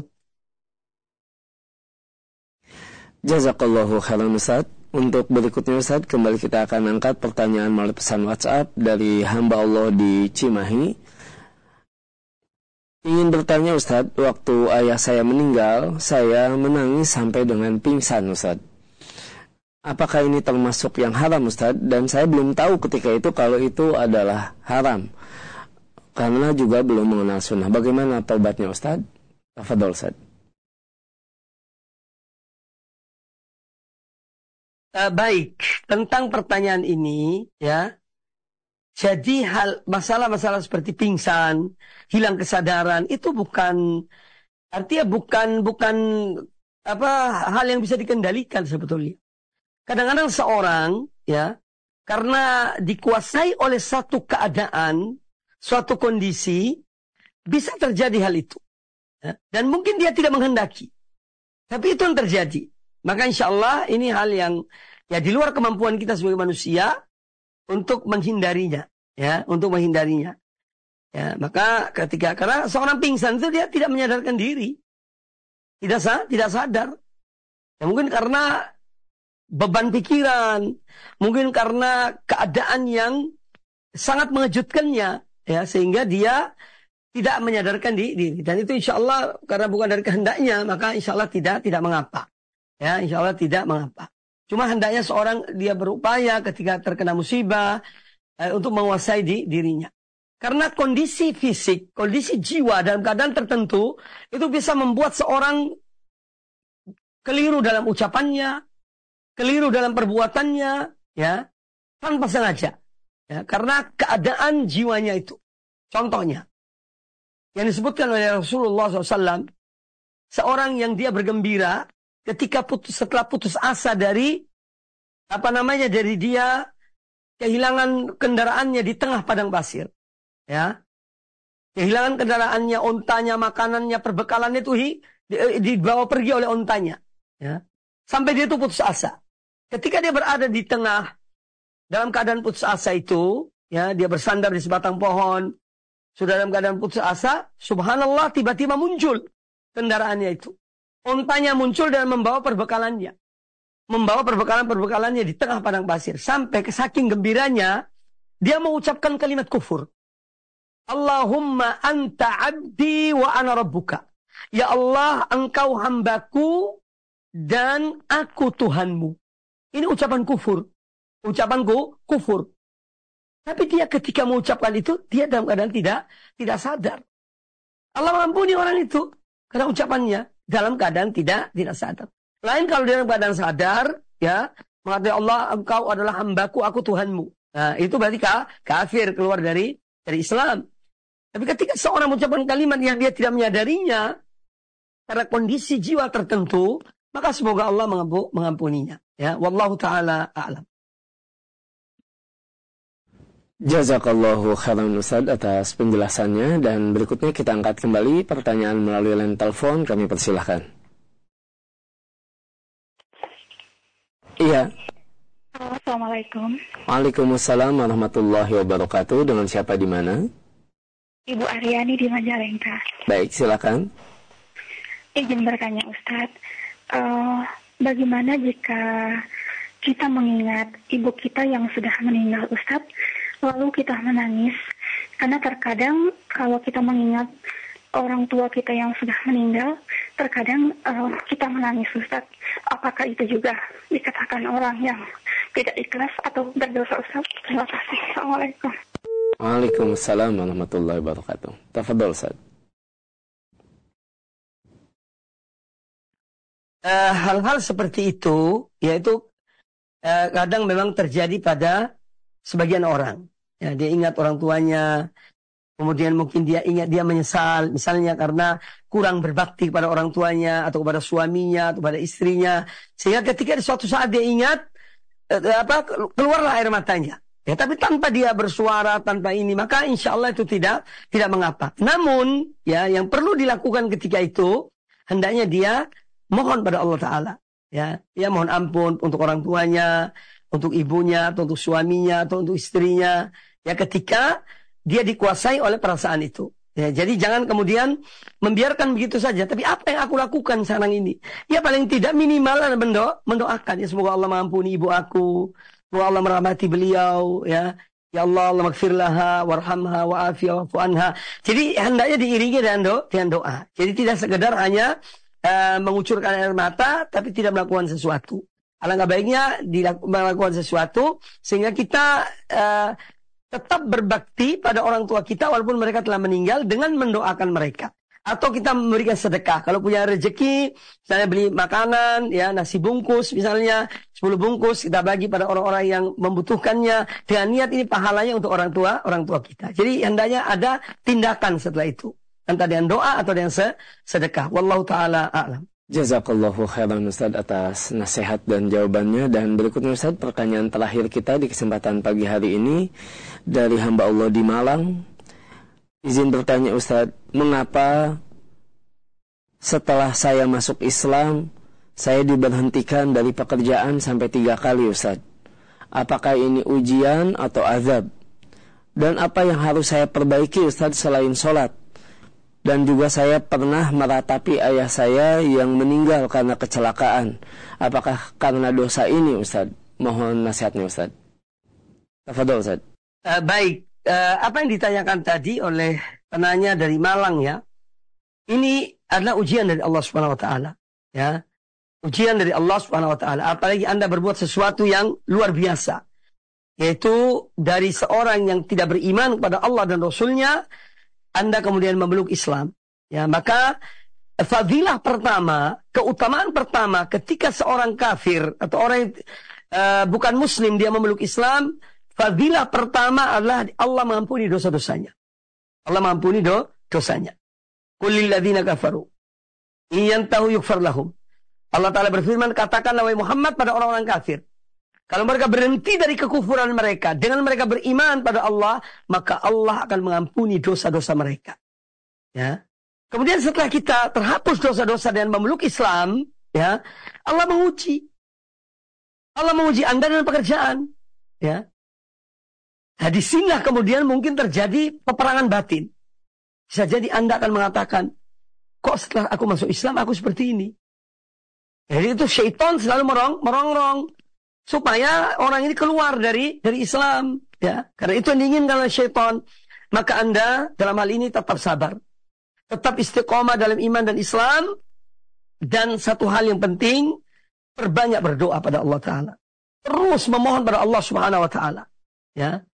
B: Jazakallahu khairan Ustaz. Untuk berikutnya Ustaz, kembali kita akan angkat pertanyaan melalui pesan WhatsApp dari hamba Allah di Cimahi. Ingin bertanya Ustaz, waktu ayah saya meninggal, saya menangis sampai dengan pingsan Ustaz. Apakah ini termasuk yang haram Ustaz? Dan saya belum tahu ketika itu kalau itu adalah haram, karena juga belum mengenal sunnah. Bagaimana taubatnya Ustaz? Tafadhol Ustaz.
A: Uh, baik, tentang pertanyaan ini ya. Jadi hal masalah-masalah seperti pingsan, hilang kesadaran itu bukan artinya bukan bukan apa hal yang bisa dikendalikan sebetulnya. Kadang-kadang seorang ya karena dikuasai oleh satu keadaan, suatu kondisi, bisa terjadi hal itu. Ya. Dan mungkin dia tidak menghendaki. Tapi itu yang terjadi. Maka insya Allah ini hal yang ya di luar kemampuan kita sebagai manusia untuk menghindarinya, ya, untuk menghindarinya. Ya, maka ketika karena seorang pingsan itu dia tidak menyadarkan diri, tidak sah, tidak sadar. Ya, mungkin karena beban pikiran, mungkin karena keadaan yang sangat mengejutkannya, ya, sehingga dia tidak menyadarkan diri. Dan itu insya Allah karena bukan dari kehendaknya, maka insya Allah tidak tidak mengapa. Ya, insya Allah tidak mengapa. Cuma hendaknya seorang dia berupaya ketika terkena musibah eh, untuk menguasai di, dirinya. Karena kondisi fisik, kondisi jiwa dalam keadaan tertentu itu bisa membuat seorang keliru dalam ucapannya, keliru dalam perbuatannya, ya, tanpa sengaja. Ya, karena keadaan jiwanya itu. Contohnya, yang disebutkan oleh Rasulullah shallallahu alaihi wasallam, seorang yang dia bergembira ketika putus, setelah putus asa dari apa namanya dari dia kehilangan kendaraannya di tengah padang pasir, ya, kehilangan kendaraannya, ontanya, makanannya, perbekalannya itu hi, dibawa pergi oleh ontanya, ya, sampai dia itu putus asa. Ketika dia berada di tengah dalam keadaan putus asa itu, ya, dia bersandar di sebatang pohon, sudah dalam keadaan putus asa, subhanallah tiba-tiba muncul kendaraannya itu. Ontanya muncul dan membawa perbekalannya. Membawa perbekalan-perbekalannya di tengah padang pasir. Sampai ke saking gembiranya, dia mengucapkan kalimat kufur. Allahumma anta abdi wa ana rabbuka. Ya Allah, engkau hambaku dan aku Tuhanmu. Ini ucapan kufur. Ucapanku kufur. Tapi dia ketika mengucapkan itu, dia dalam keadaan tidak tidak sadar. Allah mengampuni orang itu karena ucapannya dalam keadaan tidak tidak sadar. Lain kalau dia dalam keadaan sadar, ya, mengatakan Allah, engkau adalah hambaku, aku Tuhanmu. Nah, itu berarti kafir, keluar dari dari Islam. Tapi ketika seorang mengucapkan kalimat yang dia tidak menyadarinya karena kondisi jiwa tertentu, maka semoga Allah mengampuninya. Ya, wallahu taala a'lam.
B: Jazakallahu khairan Ustaz atas penjelasannya, dan berikutnya kita angkat kembali pertanyaan melalui line telepon, kami persilahkan. Iya.
E: Assalamualaikum.
B: Waalaikumsalam warahmatullahi wabarakatuh. Dengan siapa di mana?
E: Ibu Aryani di Majalengka.
B: Baik, silakan.
E: Izin bertanya Ustadz, uh, bagaimana jika kita mengingat ibu kita yang sudah meninggal Ustadz, lalu kita menangis? Karena terkadang kalau kita mengingat orang tua kita yang sudah meninggal, terkadang uh, kita menangis Ustadz. Apakah itu juga dikatakan orang yang tidak ikhlas atau berdosa Ustadz? Terima kasih. Assalamualaikum.
B: Waalaikumsalam warahmatullahi wabarakatuh. Tafadhol Ustadz.
A: Uh, hal-hal seperti itu, yaitu uh, kadang memang terjadi pada sebagian orang. Ya, dia ingat orang tuanya, kemudian mungkin dia ingat dia menyesal, misalnya karena kurang berbakti kepada orang tuanya, atau kepada suaminya, atau kepada istrinya, sehingga ketika di suatu saat dia ingat, uh, apa keluarlah air matanya. Ya, tapi tanpa dia bersuara, tanpa ini, maka insya Allah itu tidak tidak mengapa. Namun, ya, yang perlu dilakukan ketika itu, hendaknya dia mohon pada Allah Ta'ala. Ya, ya mohon ampun untuk orang tuanya, untuk ibunya, atau untuk suaminya, atau untuk istrinya. Ya, ketika dia dikuasai oleh perasaan itu. Ya, jadi jangan kemudian membiarkan begitu saja. Tapi apa yang aku lakukan sekarang ini? Ya paling tidak minimal mendo mendoakan. Ya, semoga Allah mengampuni ibu aku. Semoga Allah merahmati beliau. Ya, ya Allah, Allah maghfirlaha, warhamha, wa'afiyah, wa'fu anha. Jadi hendaknya diiringi dengan, do dengan doa. Jadi tidak sekedar hanya Uh, mengucurkan air mata tapi tidak melakukan sesuatu. Alangkah baiknya melakukan sesuatu sehingga kita uh, tetap berbakti pada orang tua kita walaupun mereka telah meninggal, dengan mendoakan mereka. Atau kita memberikan sedekah. Kalau punya rezeki, misalnya beli makanan, ya nasi bungkus misalnya sepuluh bungkus, kita bagi pada orang-orang yang membutuhkannya dengan niat ini pahalanya untuk orang tua orang tua kita. Jadi hendaknya ada tindakan setelah itu, entah dengan doa atau dengan sedekah. Wallahu ta'ala a'lam.
B: Jazakallahu khairan Ustaz atas nasihat dan jawabannya. Dan berikutnya Ustaz, pertanyaan terakhir kita di kesempatan pagi hari ini dari hamba Allah di Malang. Izin bertanya Ustaz, mengapa setelah saya masuk Islam saya diberhentikan dari pekerjaan sampai tiga kali Ustaz? Apakah ini ujian atau azab? Dan apa yang harus saya perbaiki Ustaz selain sholat? Dan juga saya pernah meratapi ayah saya yang meninggal karena kecelakaan. Apakah karena dosa ini Ustaz? Mohon nasihatnya Ustaz. Tafadhol Ustaz.
A: Uh, baik, uh, apa yang ditanyakan tadi oleh penanya dari Malang ya, ini adalah ujian dari Allah Subhanahu Wa Taala. Ya, ujian dari Allah Subhanahu Wa Taala. Apalagi Anda berbuat sesuatu yang luar biasa, yaitu dari seorang yang tidak beriman kepada Allah dan Rasulnya, Anda kemudian memeluk Islam. Ya, maka fadilah pertama, keutamaan pertama ketika seorang kafir atau orang yang uh, bukan muslim dia memeluk Islam, fadilah pertama adalah Allah mengampuni dosa-dosanya. Allah mengampuni do dosanya. Qul lil ladzina kafaru in yantahu yughfar lahum. Allah Ta'ala berfirman, katakanlah wahai Muhammad pada orang-orang kafir, kalau mereka berhenti dari kekufuran mereka dengan mereka beriman pada Allah, maka Allah akan mengampuni dosa-dosa mereka. Ya. Kemudian setelah kita terhapus dosa-dosa dan memeluk Islam, ya, Allah menguji. Allah menguji Anda dengan pekerjaan. Ya. Nah, disinilah kemudian mungkin terjadi peperangan batin. Bisa jadi Anda akan mengatakan, kok setelah aku masuk Islam aku seperti ini? Jadi itu syaitan selalu merong, merongrong supaya orang ini keluar dari dari Islam, ya. Karena itu yang diinginkan oleh syaitan. Maka Anda dalam hal ini tetap sabar, tetap istiqomah dalam iman dan Islam, dan satu hal yang penting, perbanyak berdoa pada Allah Ta'ala, terus memohon pada Allah Subhanahu Wa Ta'ala, ya.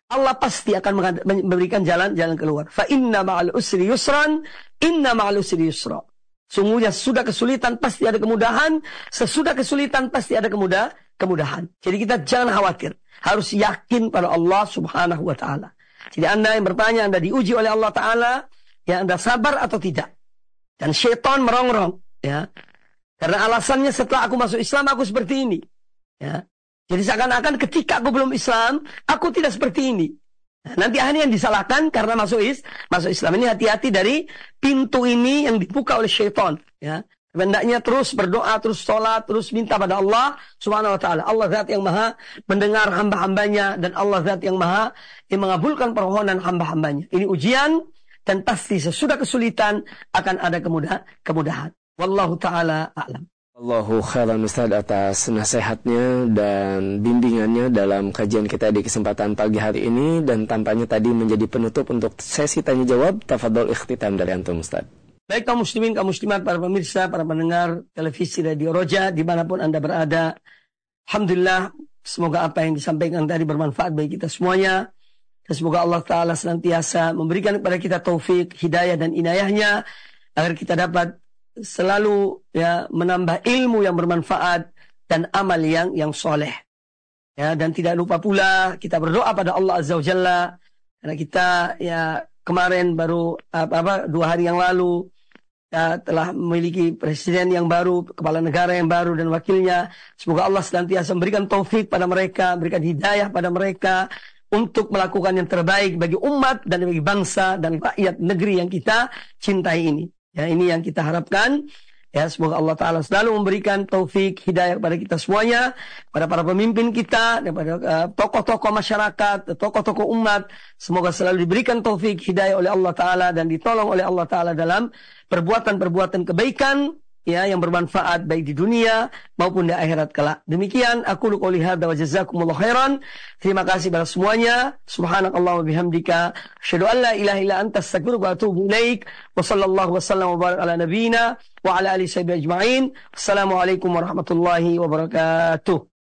A: Allah pasti akan memberikan jalan-jalan keluar. Fa inna ma'al usri yusran, inna ma'al usri yusra. Sungguhnya sudah kesulitan pasti ada kemudahan, sesudah kesulitan pasti ada kemudah, kemudahan. Jadi kita jangan khawatir, harus yakin pada Allah Subhanahu wa taala. Jadi Anda yang bertanya, Anda diuji oleh Allah taala, ya Anda sabar atau tidak. Dan syaitan merongrong, ya. Karena alasannya setelah aku masuk Islam aku seperti ini, ya. Jadi seakan-akan ketika aku belum Islam, aku tidak seperti ini. Nah, nanti akhirnya yang disalahkan karena masuk is, masuk Islam. Ini hati-hati dari pintu ini yang dibuka oleh syaitan. Ya. Hendaknya terus berdoa, terus sholat, terus minta pada Allah Subhanahu Wa Taala. Allah Zat yang Maha mendengar hamba-hambanya dan Allah Zat yang Maha yang mengabulkan permohonan hamba-hambanya. Ini ujian dan pasti sesudah kesulitan akan ada kemudahan. kemudahan. Wallahu Taala a'lam.
B: Allahu khairan Ustaz atas nasihatnya dan bimbingannya dalam kajian kita di kesempatan pagi hari ini, dan tampaknya tadi menjadi penutup untuk sesi tanya jawab. Tafadhol ikhtitam dari antum Ustaz.
A: Baik kaum muslimin, kaum muslimat, para pemirsa, para pendengar televisi Radio Roja dimanapun Anda berada, alhamdulillah semoga apa yang disampaikan tadi bermanfaat bagi kita semuanya, dan semoga Allah Ta'ala senantiasa memberikan kepada kita taufik, hidayah dan inayahnya agar kita dapat selalu ya menambah ilmu yang bermanfaat dan amal yang yang soleh. Ya, dan tidak lupa pula kita berdoa pada Allah Azza wa Jalla, karena kita ya kemarin baru apa, apa dua hari yang lalu ya, telah memiliki presiden yang baru, kepala negara yang baru dan wakilnya. Semoga Allah senantiasa memberikan taufik pada mereka, berikan hidayah pada mereka untuk melakukan yang terbaik bagi umat dan bagi bangsa dan rakyat negeri yang kita cintai ini. Ya, ini yang kita harapkan. Ya, semoga Allah Ta'ala selalu memberikan taufik, hidayah kepada kita semuanya, kepada para pemimpin kita, kepada uh, tokoh-tokoh masyarakat, tokoh-tokoh umat. Semoga selalu diberikan taufik, hidayah oleh Allah Ta'ala dan ditolong oleh Allah Ta'ala dalam perbuatan-perbuatan kebaikan, ya, yang bermanfaat baik di dunia maupun di akhirat kelak. Demikian aku qouli hadza wa jazakumullahu khairan. Terima kasih kepada semuanya. Subhanakallah wa bihamdika asyhadu an la ilaha illa anta astaghfiruka wa atubu ilaik. Wa sallallahu wasallam wa barak ala nabiyyina wa ala alihi ajma'in. Assalamualaikum warahmatullahi wabarakatuh.